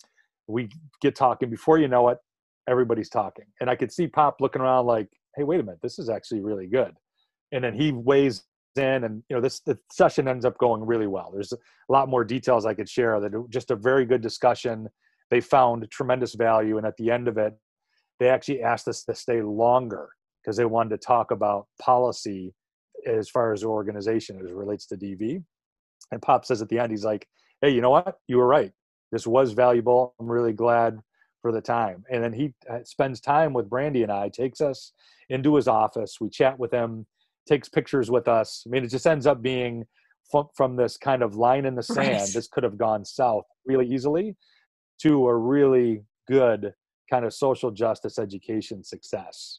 We get talking. Before you know it, everybody's talking. And I could see Pop looking around like, hey, wait a minute, this is actually really good. And then he weighs in, and the session ends up going really well. There's a lot more details I could share. That just a very good discussion. They found tremendous value, and at the end of it, they actually asked us to stay longer because they wanted to talk about policy as far as the organization as it relates to DV. And Pop says at the end, he's like, "Hey, you know what? You were right. This was valuable. I'm really glad for the time." And then he spends time with Brandy and I, takes us into his office. We chat with him, takes pictures with us. I mean, it just ends up being from this kind of line in the sand. Right. This could have gone south really easily to a really good kind of social justice education success.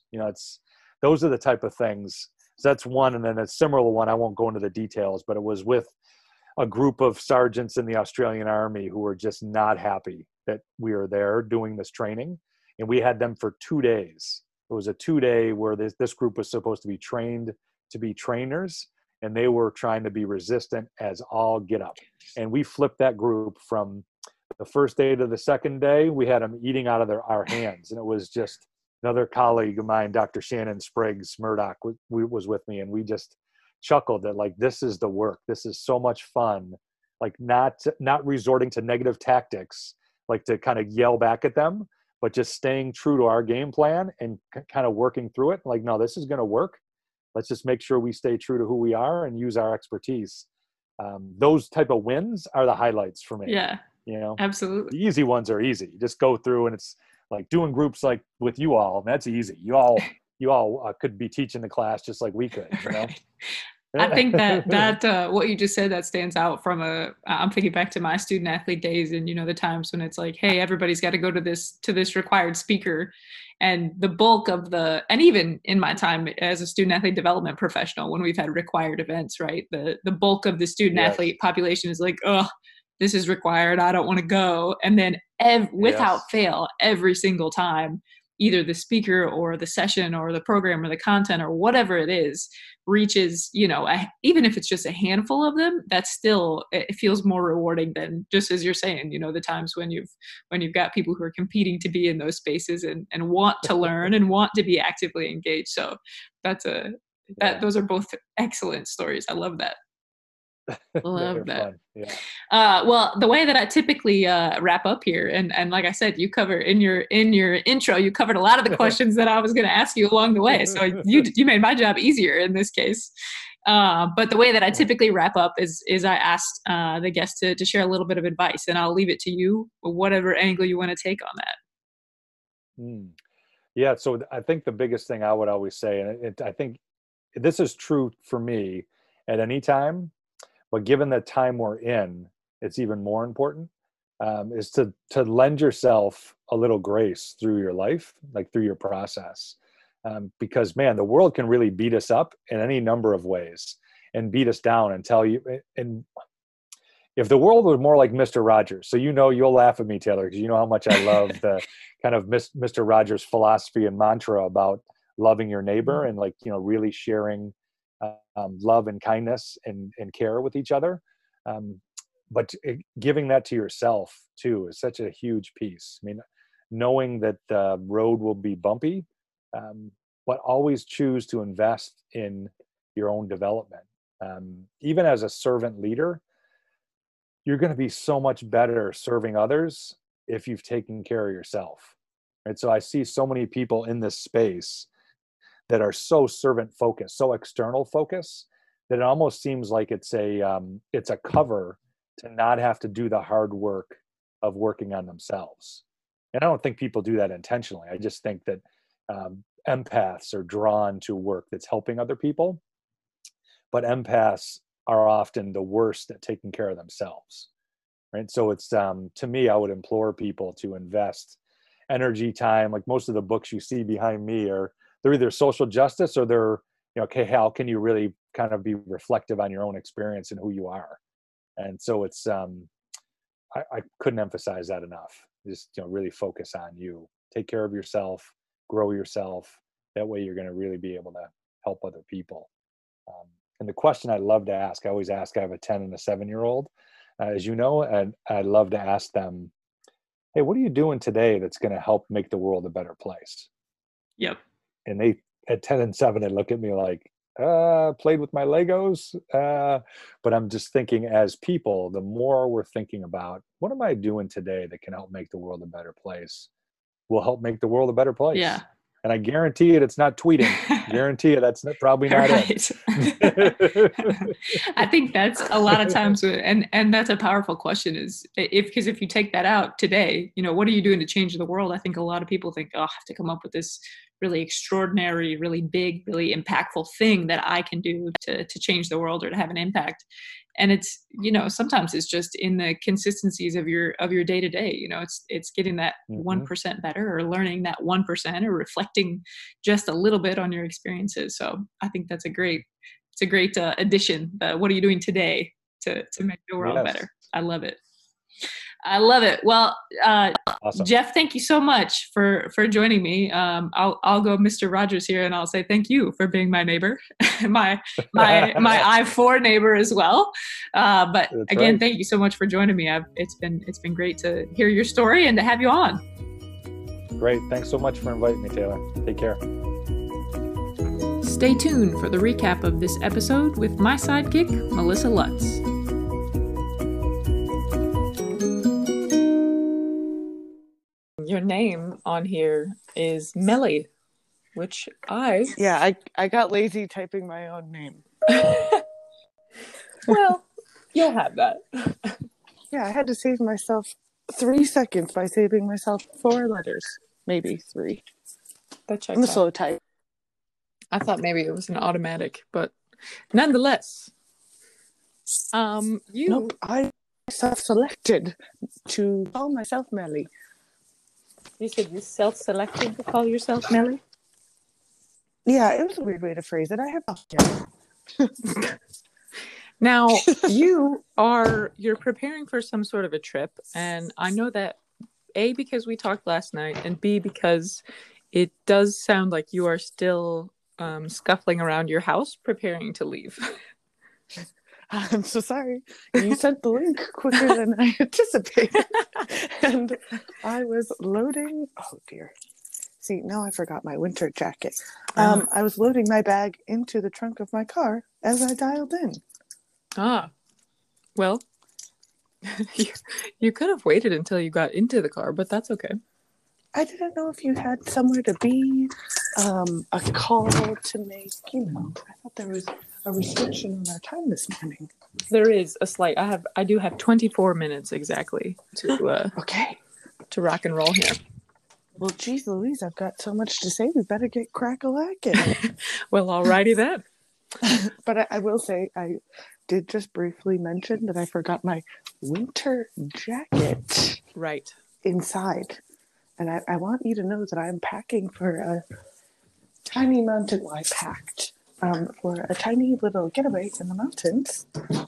Those are the type of things. So that's one. And then a similar one, I won't go into the details, but it was with a group of sergeants in the Australian Army who were just not happy that we were there doing this training. And we had them for 2 days. It was a 2-day where this group was supposed to be trained to be trainers, and they were trying to be resistant as all get up. And we flipped that group from the first day to the second day. We had them eating out of our hands. And it was just another colleague of mine, Dr. Shannon Spriggs Murdoch, was with me. And we just chuckled that like, this is the work. This is so much fun. Like not resorting to negative tactics, like to kind of yell back at them, but just staying true to our game plan and kind of working through it. Like, no, this is going to work. Let's just make sure we stay true to who we are and use our expertise. Those type of wins are the highlights for me. Yeah, absolutely. The easy ones are easy. You just go through, and it's like doing groups like with you all. That's easy. You all could be teaching the class just like we could. Right. I think that what you just said, that stands out from I'm thinking back to my student athlete days and, the times when it's like, hey, everybody's got to go to this required speaker. And the bulk of and even in my time as a student athlete development professional, when we've had required events, right? The bulk of the student athlete population is like, oh, this is required. I don't want to go. And then without fail, every single time, either the speaker or the session or the program or the content or whatever it is reaches, even if it's just a handful of them, it feels more rewarding than, just as you're saying, the times when you've got people who are competing to be in those spaces and want to learn and want to be actively engaged. So those are both excellent stories. I love that. Love They're that. fun. Yeah. Well, the way that I typically wrap up here, and like I said, you cover in your intro, you covered a lot of the questions that I was going to ask you along the way. So you made my job easier in this case. But the way that I typically wrap up is I asked the guest to share a little bit of advice, and I'll leave it to you, whatever angle you want to take on that. Mm. Yeah. So I think the biggest thing I would always say, and I think this is true for me at any time, but given the time we're in, it's even more important, is to lend yourself a little grace through your life, like through your process. Because man, the world can really beat us up in any number of ways and beat us down and tell you. And if the world was more like Mr. Rogers, so you'll laugh at me, Taylor, because you know how much I love the kind of Mr. Rogers philosophy and mantra about loving your neighbor and really sharing love and kindness and care with each other. But giving that to yourself too is such a huge piece. I mean, knowing that the road will be bumpy, but always choose to invest in your own development. Even as a servant leader, you're going to be so much better serving others if you've taken care of yourself. And so I see so many people in this space that are so servant focused, so external focused, that it almost seems like it's a cover to not have to do the hard work of working on themselves. And I don't think people do that intentionally. I just think that empaths are drawn to work that's helping other people, but empaths are often the worst at taking care of themselves, right? So it's to me, I would implore people to invest energy, time. Like most of the books you see behind me they're either social justice or they're okay, how can you really kind of be reflective on your own experience and who you are? And so it's I couldn't emphasize that enough. Just really focus on you, take care of yourself, grow yourself. That way you're going to really be able to help other people. And the question I love to ask, I always ask, I have a 10 and a 7-year-old, as you know, and I love to ask them, hey, what are you doing today that's going to help make the world a better place? Yep. And they, at 10 and 7, they look at me like, played with my Legos. But I'm just thinking, as people, the more we're thinking about, what am I doing today that can help make the world a better place, will help make the world a better place. Yeah. And I guarantee it's not tweeting. Guarantee you that's probably not right. it. I think that's a lot of times, and that's a powerful question, is because if you take that out today, what are you doing to change the world? I think a lot of people think, oh, I have to come up with this really extraordinary, really big, really impactful thing that I can do to change the world or to have an impact. And it's, sometimes it's just in the consistencies of your day to day. It's getting that 1% better, or learning that 1%, or reflecting just a little bit on your experiences. So I think that's a great addition. What are you doing today to make the world better? I love it. I love it. Well, awesome. Jeff, thank you so much for joining me. I'll go Mr. Rogers here, and I'll say thank you for being my neighbor, my I-4 neighbor as well. But that's again, right. Thank you so much for joining me. It's been great to hear your story and to have you on. Great. Thanks so much for inviting me, Taylor. Take care. Stay tuned for the recap of this episode with my sidekick, Melissa Lutz. Your name on here is Melly, which I got lazy typing my own name. Well, you'll have that. Yeah, I had to save myself 3 seconds by saving myself 4 letters, maybe 3. That checks I'm out. slow type. I thought maybe it was an automatic, but nonetheless, Nope, I self-selected to call myself Melly. You said you self-selected to call yourself Melly? Yeah, it was a weird way to phrase it. I have Now, you're preparing for some sort of a trip, and I know that A, because we talked last night, and B, because it does sound like you are still scuffling around your house preparing to leave. I'm so sorry. You sent the link quicker than I anticipated. And I was loading. Oh, dear. See, now I forgot my winter jacket. I was loading my bag into the trunk of my car as I dialed in. Ah, Well, you could have waited until you got into the car, but that's okay. I didn't know if you had somewhere to be, a call to make. I thought there was a restriction on our time this morning. There is a slight. I do have 24 minutes exactly to Okay. to rock and roll here. Well, geez Louise, I've got so much to say. We better get crack-a-lackin'. Well, alrighty then. But I will say, I did just briefly mention that I forgot my winter jacket Right. inside. And I want you to know that I'm packing for a tiny mountain. Well, I packed for a tiny little getaway in the mountains.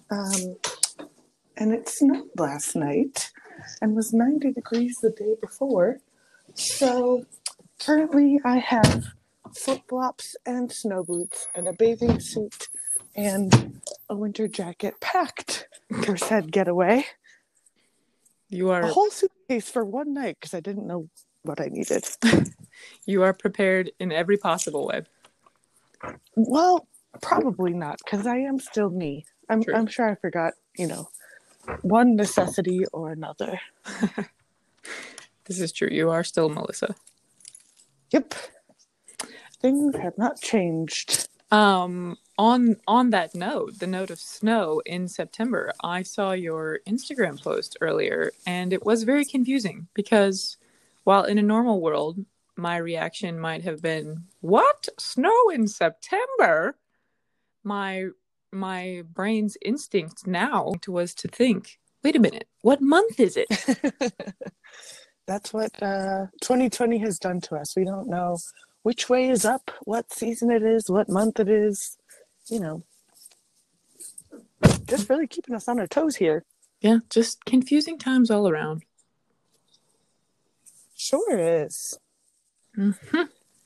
And it snowed last night and was 90 degrees the day before. So currently I have flip-flops and snow boots and a bathing suit and a winter jacket packed for said getaway. You are A whole suitcase for one night because I didn't know what I needed. you are prepared in every possible way. Well, probably not, because I am still me. True. I'm sure I forgot, one necessity or another. This is true. You are still Melissa. Yep. Things have not changed. On that note, the note of snow in September, I saw your Instagram post earlier, and it was very confusing because while in a normal world, my reaction might have been, "What? Snow in September?" My brain's instinct now was to think, "Wait a minute, what month is it?" That's what 2020 has done to us. We don't know which way is up, what season it is, what month it is. Just really keeping us on our toes here. Yeah, just confusing times all around. Sure is. Mm-hmm.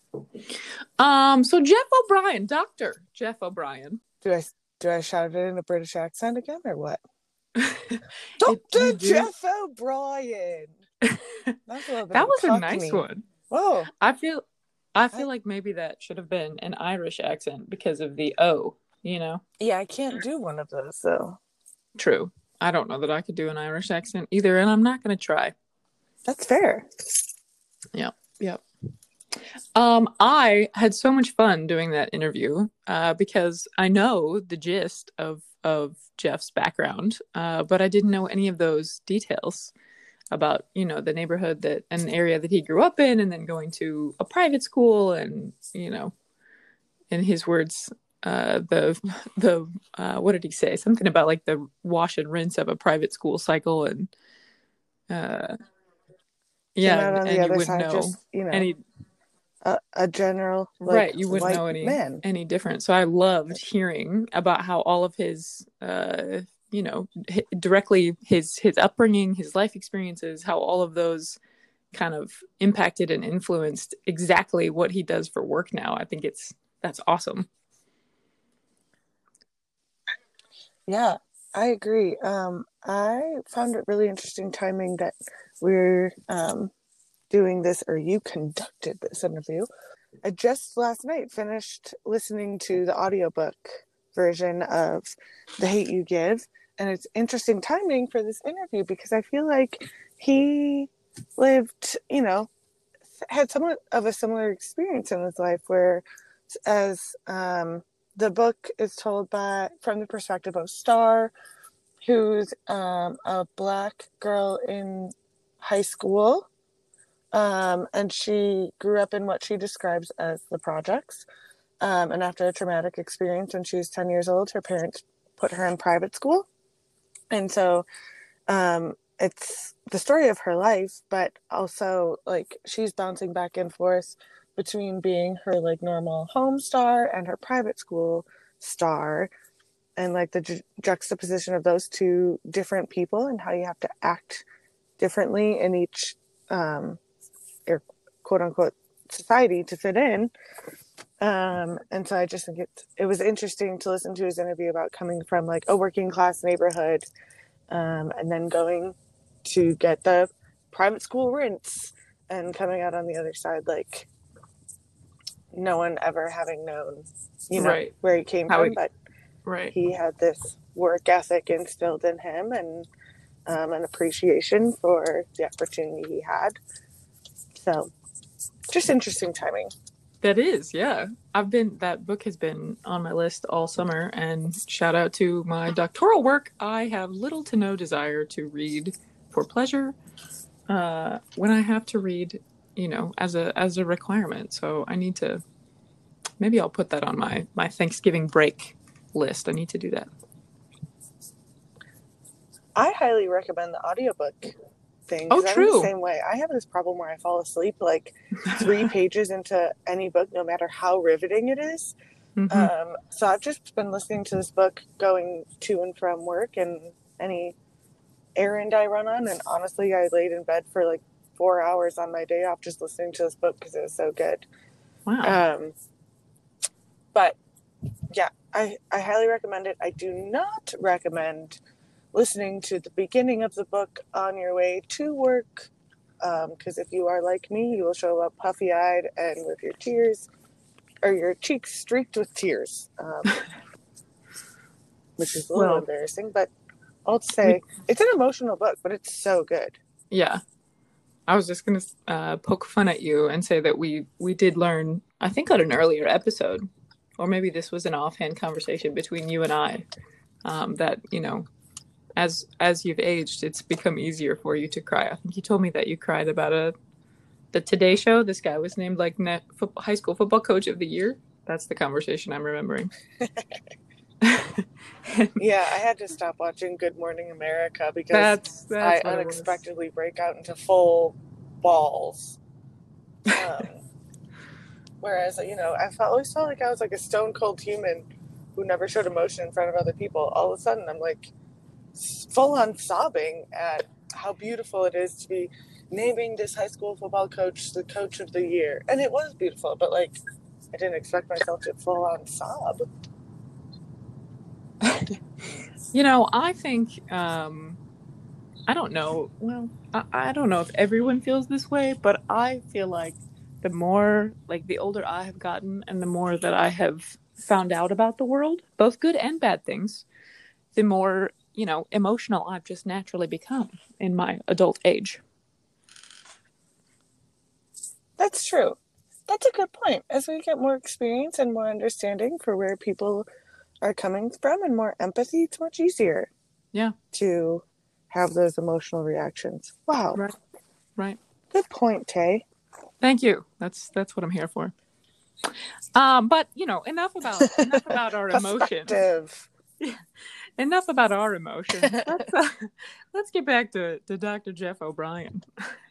So Jeff O'Brien, Dr. Jeff O'Brien. Do I shout it in a British accent again or what? Dr. Jeff O'Brien. That was a nice one. Whoa. I feel like maybe that should have been an Irish accent because of the O, Yeah, I can't do one of those though. True. I don't know that I could do an Irish accent either, and I'm not going to try. That's fair. Yep. I had so much fun doing that interview because I know the gist of Jeff's background, but I didn't know any of those details about, the neighborhood an area that he grew up in, and then going to a private school, and, in his words, the what did he say? Something about like the wash and rinse of a private school cycle, and yeah, on and the you other side, know just any a general right, you wouldn't know man. any different. So I loved hearing about how all of his directly his upbringing, his life experiences, how all of those kind of impacted and influenced exactly what he does for work now. I think that's awesome. Yeah, I agree. I found it really interesting timing that we're doing this, or you conducted this interview. I just last night finished listening to the audiobook version of The Hate U Give, and it's interesting timing for this interview because I feel like he lived, had somewhat of a similar experience in his life, where as the book is told from the perspective of Star, who's a Black girl in high school, and she grew up in what she describes as the projects. And after a traumatic experience when she was 10 years old, her parents put her in private school. And so it's the story of her life, but also like she's bouncing back and forth between being her like normal home star and her private school star, and like the juxtaposition of those two different people and how you have to act differently in each your quote unquote society to fit in. And so I just think it was interesting to listen to his interview about coming from like a working class neighborhood, and then going to get the private school rinse and coming out on the other side like no one ever having known, right, where he came from. But Right. he had this work ethic instilled in him, and an appreciation for the opportunity he had. So just interesting timing. That is, yeah. That book has been on my list all summer, and shout out to my doctoral work. I have little to no desire to read for pleasure when I have to read, as a requirement. So I need to, maybe I'll put that on my Thanksgiving break list. I need to do that. I highly recommend the audiobook thing. Oh, true. I'm the same way. I have this problem where I fall asleep like 3 pages into any book, no matter how riveting it is. Mm-hmm. So I've just been listening to this book going to and from work and any errand I run on. And honestly, I laid in bed for like 4 hours on my day off just listening to this book because it was so good. Wow. But yeah, I highly recommend it. I do not recommend listening to the beginning of the book on your way to work, because if you are like me, you will show up puffy-eyed and with your tears, or your cheeks streaked with tears, which is a little embarrassing, but I'll say it's an emotional book, but it's so good. Yeah. I was just going to poke fun at you and say that we did learn, I think on an earlier episode, or maybe this was an offhand conversation between you and I, that, as you've aged, it's become easier for you to cry. I think you told me that you cried about the Today Show. This guy was named like high school football coach of the year. That's the conversation I'm remembering. Yeah, I had to stop watching Good Morning America because I unexpectedly break out into full bawls. Whereas, I've always felt like I was like a stone cold human who never showed emotion in front of other people. All of a sudden, I'm like full on sobbing at how beautiful it is to be naming this high school football coach the coach of the year. And it was beautiful, but like I didn't expect myself to full on sob. I think I don't know. Well, I don't know if everyone feels this way, but I feel like the older I have gotten and the more that I have found out about the world, both good and bad things, the more emotional I've just naturally become in my adult age. That's true. That's a good point. As we get more experience and more understanding for where people are coming from and more empathy, it's much easier. Yeah. To have those emotional reactions. Wow. Right. Good point, Tay. Thank you. That's what I'm here for. But enough about our emotions. Yeah. Enough about our emotions. Let's get back to Dr. Jeff O'Brien.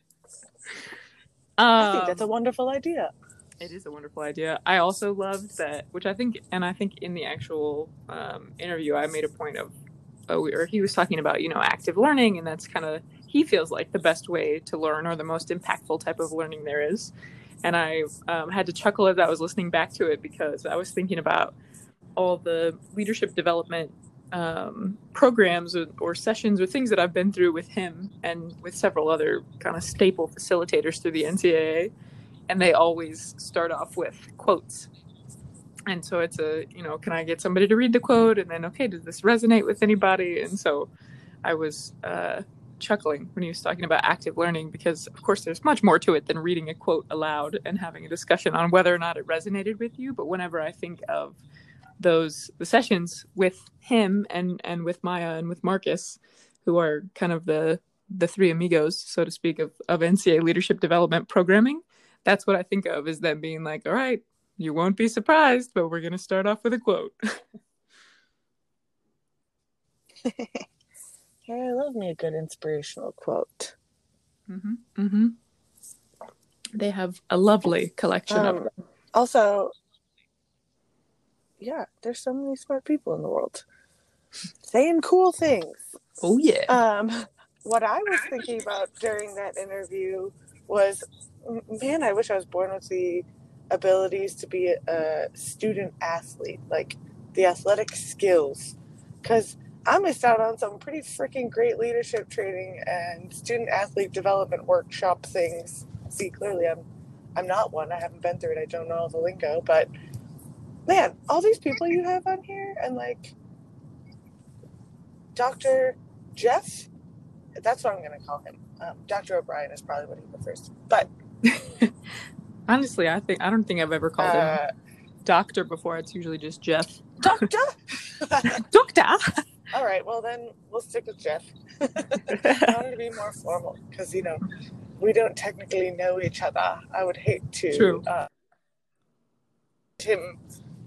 I think that's a wonderful idea. It is a wonderful idea. I also loved that, which I think in the actual interview, I made a point of, or he was talking about, active learning, and that's kind of, he feels like the best way to learn or the most impactful type of learning there is. And I had to chuckle as I was listening back to it because I was thinking about all the leadership development programs or sessions or things that I've been through with him and with several other kind of staple facilitators through the NCAA. And they always start off with quotes. And so it's can I get somebody to read the quote? And then, okay, does this resonate with anybody? And so I was chuckling when he was talking about active learning because, of course, there's much more to it than reading a quote aloud and having a discussion on whether or not it resonated with you. But whenever I think of the sessions with him and with Maya and with Marcus, who are kind of the three amigos, so to speak, of NCAA leadership development programming, that's what I think of, is them being like, all right, you won't be surprised, but we're going to start off with a quote. Yeah, I love me a good inspirational quote. Mm-hmm. Mm-hmm. They have a lovely collection of them. Also, yeah, there's so many smart people in the world saying cool things. Oh, yeah. What I was thinking about during that interview was, man, I wish I was born with the abilities to be a student athlete, like the athletic skills, because I missed out on some pretty freaking great leadership training and student athlete development workshop things. See, clearly I'm not one. I haven't been through it. I don't know all the lingo, but man, all these people you have on here, and like Dr. Jeff, that's what I'm going to call him. Dr. O'Brien is probably what he prefers. But honestly, I don't think I've ever called him doctor before. It's usually just Jeff. Doctor? Doctor? All right, well then we'll stick with Jeff. I wanted to be more formal because, we don't technically know each other. I would hate to True. him.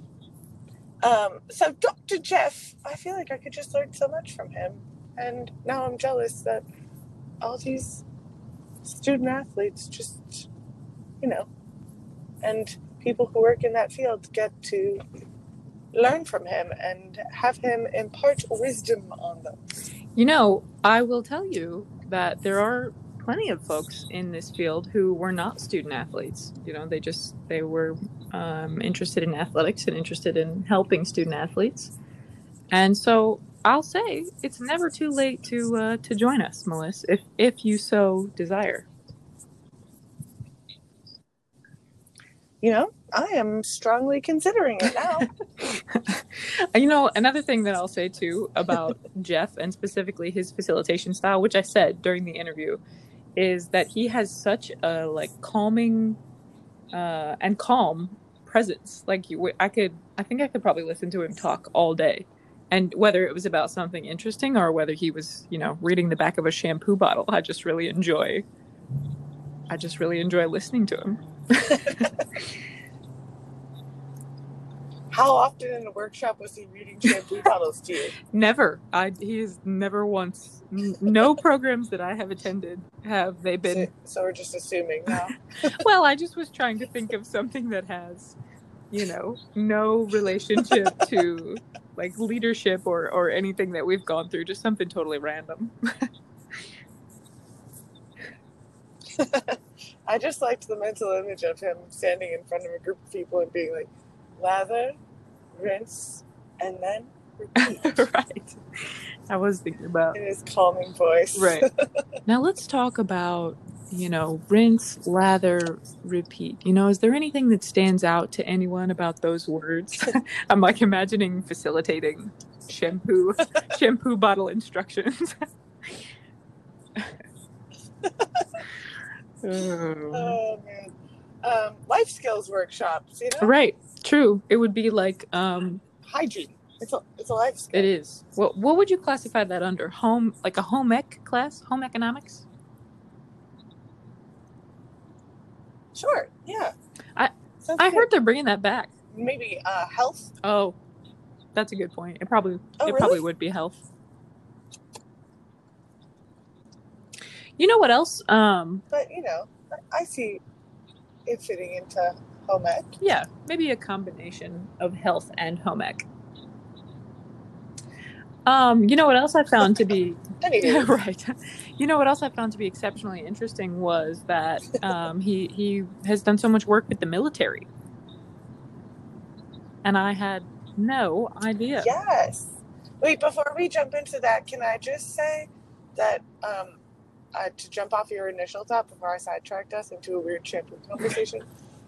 So Dr. Jeff, I feel like I could just learn so much from him. And now I'm jealous that all these student athletes just, and people who work in that field get to learn from him and have him impart wisdom on them. I will tell you that there are plenty of folks in this field who were not student athletes. They were interested in athletics and interested in helping student athletes. And so I'll say it's never too late to join us, Melissa, if you so desire. I am strongly considering it now. Another thing that I'll say too about Jeff and specifically his facilitation style, which I said during the interview, is that he has such a calming and calm presence. I think I could probably listen to him talk all day, and whether it was about something interesting or whether he was reading the back of a shampoo bottle, I just really enjoy listening to him. How often in a workshop was he reading shampoo bottles to you? Never. He has never once. No programs that I have attended have they been. So we're just assuming now. Well, I just was trying to think of something that has, no relationship to leadership or anything that we've gone through. Just something totally random. I just liked the mental image of him standing in front of a group of people and being like, lather, rinse, and then repeat. Right. I was thinking about in his calming voice. Right. Now let's talk about, rinse, lather, repeat. Is there anything that stands out to anyone about those words? I'm imagining facilitating shampoo bottle instructions. Oh man. Life skills workshops, Right. True. It would be hygiene. It's a life skill. It is. What would you classify that under? Home ec class? Home economics? Sure. Yeah. I heard they're bringing that back. Maybe health. Oh, that's a good point. It probably really? Probably would be health. You know what else? But I see it fitting into home ec. Yeah, maybe a combination of health and home ec. You know what else I found to be right. You know what else I found to be exceptionally interesting was that he has done so much work with the military, and I had no idea. Yes. Wait, before we jump into that, can I just say that to jump off your initial thought before I sidetracked us into a weird shampoo conversation,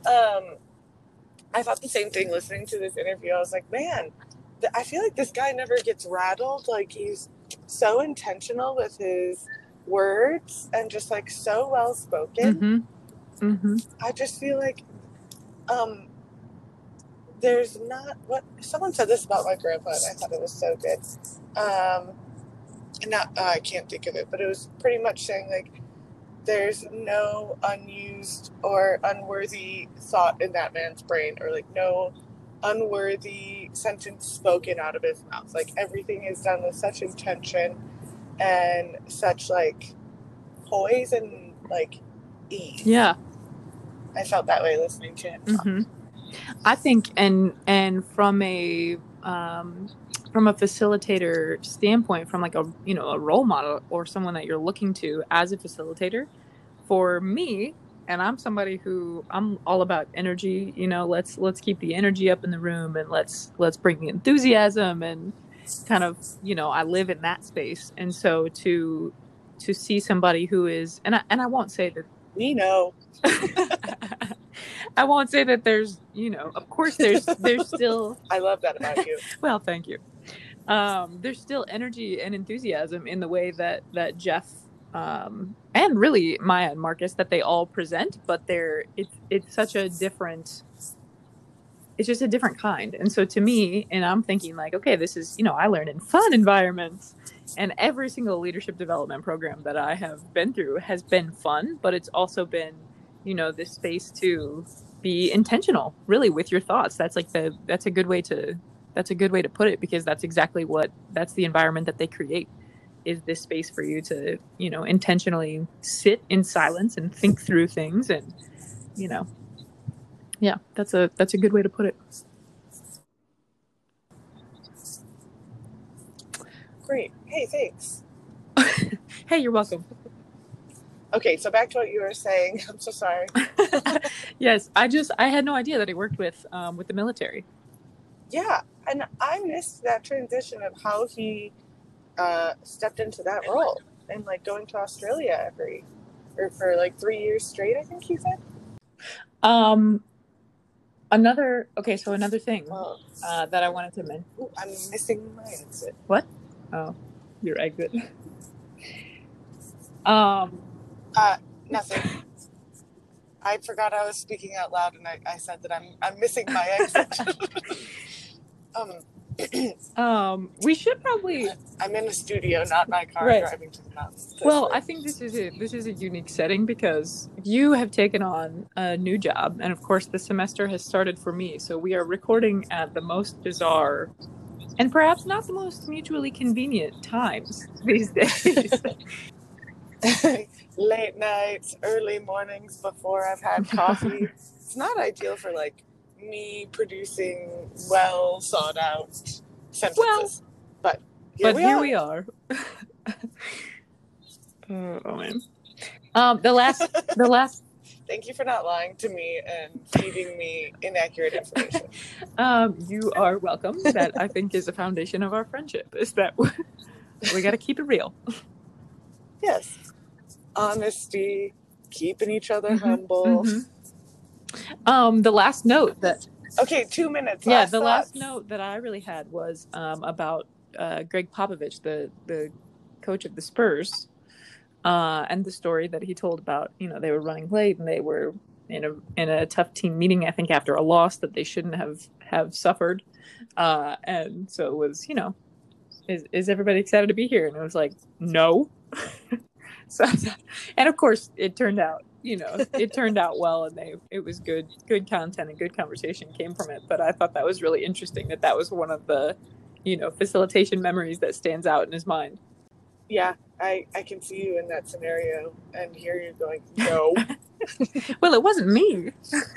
I thought the same thing listening to this interview. I was like, man, I feel like this guy never gets rattled. He's so intentional with his words and just so well spoken. Mm-hmm. Mm-hmm. I just feel like there's not someone said this about my grandpa and I thought it was so good. I can't think of it, but it was pretty much saying there's no unused or unworthy thought in that man's brain, or no unworthy sentence spoken out of his mouth. Everything is done with such intention and such poise and ease. Yeah, I felt that way listening to him. Mm-hmm. I think, and from a facilitator standpoint, from a role model or someone that you're looking to as a facilitator, for me, and I'm somebody who I'm all about energy, let's keep the energy up in the room and let's bring enthusiasm and kind of, I live in that space. And so to see somebody who is, and I won't say that we know. I won't say that there's, of course there's still. I love that about you. Well, thank you. there's still energy and enthusiasm in the way that Jeff and really Maya and Marcus, that they all present, but it's such a different, it's just a different kind. And so to me, and I'm thinking like, okay, this is, I learn in fun environments, and every single leadership development program that I have been through has been fun, but it's also been, this space to be intentional really with your thoughts. That's a good way to put it, because that's exactly that's the environment that they create, is this space for you to, intentionally sit in silence and think through things. And, yeah, that's a good way to put it. Great. Hey, thanks. Hey, you're welcome. Okay, so back to what you were saying. I'm so sorry. Yes, I had no idea that he worked with the military. Yeah, and I missed that transition of how he stepped into that role, and like going to Australia for like 3 years straight, I think he said. Another thing that I wanted to mention. Ooh, I'm missing my exit. What? Oh, your exit. Nothing. I forgot I was speaking out loud, and I said that I'm missing my exit. We should probably. I'm in a studio, not my car, right. Driving to the mountains. Well, I think this is a unique setting, because you have taken on a new job, and of course the semester has started for me. So we are recording at the most bizarre, and perhaps not the most mutually convenient times these days. Late nights, early mornings before I've had coffee. It's not ideal for like me producing well thought out sentences. But here we are. Oh man. The last Thank you for not lying to me and feeding me inaccurate information. You are welcome. That, I think, is the foundation of our friendship, is that we got to keep it real. Yes. Honesty, keeping each other humble. Mm-hmm. The last note that... Okay, 2 minutes. Last note that I really had was about Greg Popovich, the coach of the Spurs, and the story that he told about, they were running late and they were in a tough team meeting, I think after a loss that they shouldn't have suffered. And so it was, is everybody excited to be here? And it was like, no. So, and of course it turned out, well, and it was good content and good conversation came from it. But I thought that was really interesting that was one of the, facilitation memories that stands out in his mind. Yeah, I can see you in that scenario and hear you going, no. Well, it wasn't me.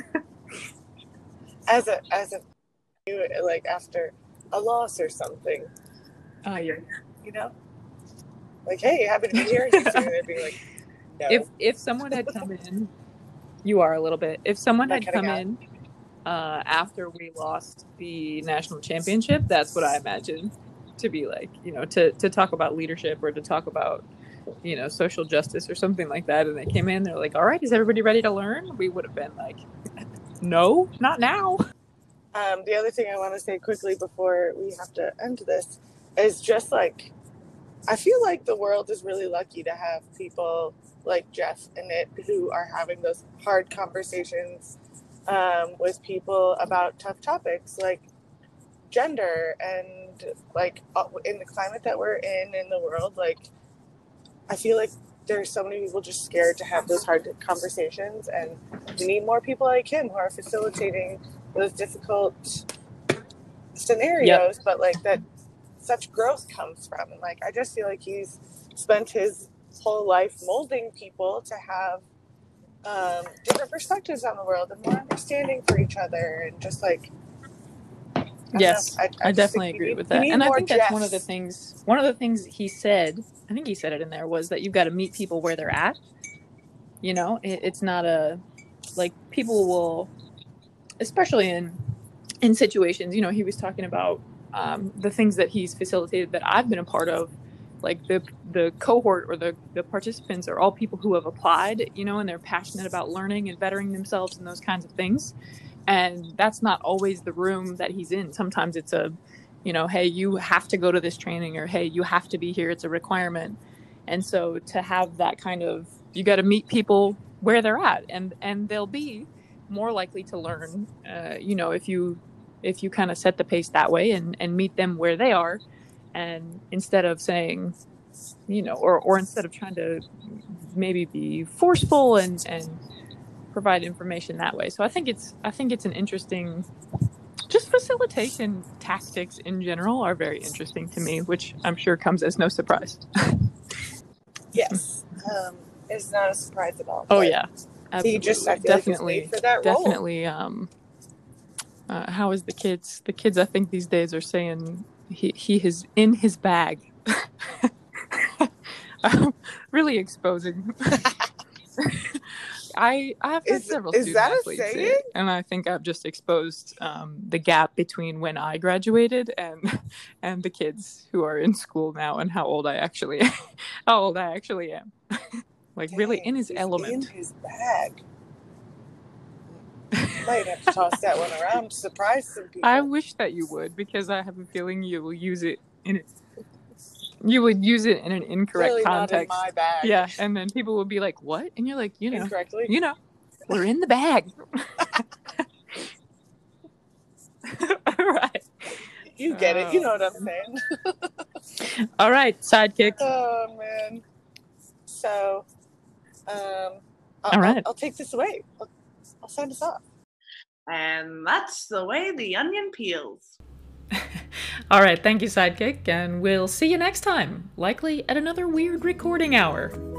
as a like after a loss or something. Oh yeah. Like, hey, happy to be here. And they'd be like, no. If someone had come in, you are a little bit. If someone had come in after we lost the national championship, that's what I imagine to be like, to talk about leadership or to talk about, social justice or something like that. And they came in, they're like, all right, is everybody ready to learn? We would have been like, no, not now. The other thing I want to say quickly before we have to end this is just like, I feel like the world is really lucky to have people like Jeff in it who are having those hard conversations with people about tough topics like gender and like in the climate that we're in the world. Like, I feel like there's so many people just scared to have those hard conversations, and we need more people like him who are facilitating those difficult scenarios. Yep. But like that such growth comes from, and like I just feel like he's spent his whole life molding people to have different perspectives on the world and more understanding for each other, and just like yes, I definitely agree with that. And I think that's one of the things he said, I think he said it in there, was that you've got to meet people where they're at. It's not like people will, especially in situations, he was talking about the things that he's facilitated that I've been a part of, like the cohort or the participants are all people who have applied, and they're passionate about learning and bettering themselves and those kinds of things. And that's not always the room that he's in. Sometimes it's a hey, you have to go to this training, or hey, you have to be here, it's a requirement. And so to have that kind of, you got to meet people where they're at, and they'll be more likely to learn, if you kind of set the pace that way and meet them where they are, and instead of saying, or instead of trying to maybe be forceful and provide information that way. So I think it's an interesting, just facilitation tactics in general are very interesting to me, which I'm sure comes as no surprise. Yes. It's not a surprise at all. Oh yeah. Absolutely. He just, I feel definitely, like he's made for that role. definitely. How is the kids? The kids, I think these days are saying he is in his bag. Really exposing. I've had several student athletes say it, and I think I've just exposed the gap between when I graduated and the kids who are in school now, and how old I actually am. Like, dang, really in his element. In his bag. Might have to toss that one around to surprise some people. I wish that you would, because I have a feeling you will use it you would use it in an incorrect really context. Not in my bag. Yeah, and then people would be like, "What?" And you're like, incorrectly. We're in the bag. All right. You get it. You know what I'm saying. All right, sidekick. Oh man. So, all right. I'll take this away. I'll sign us off. And that's the way the onion peels. All right, thank you, sidekick, and we'll see you next time, likely at another weird recording hour.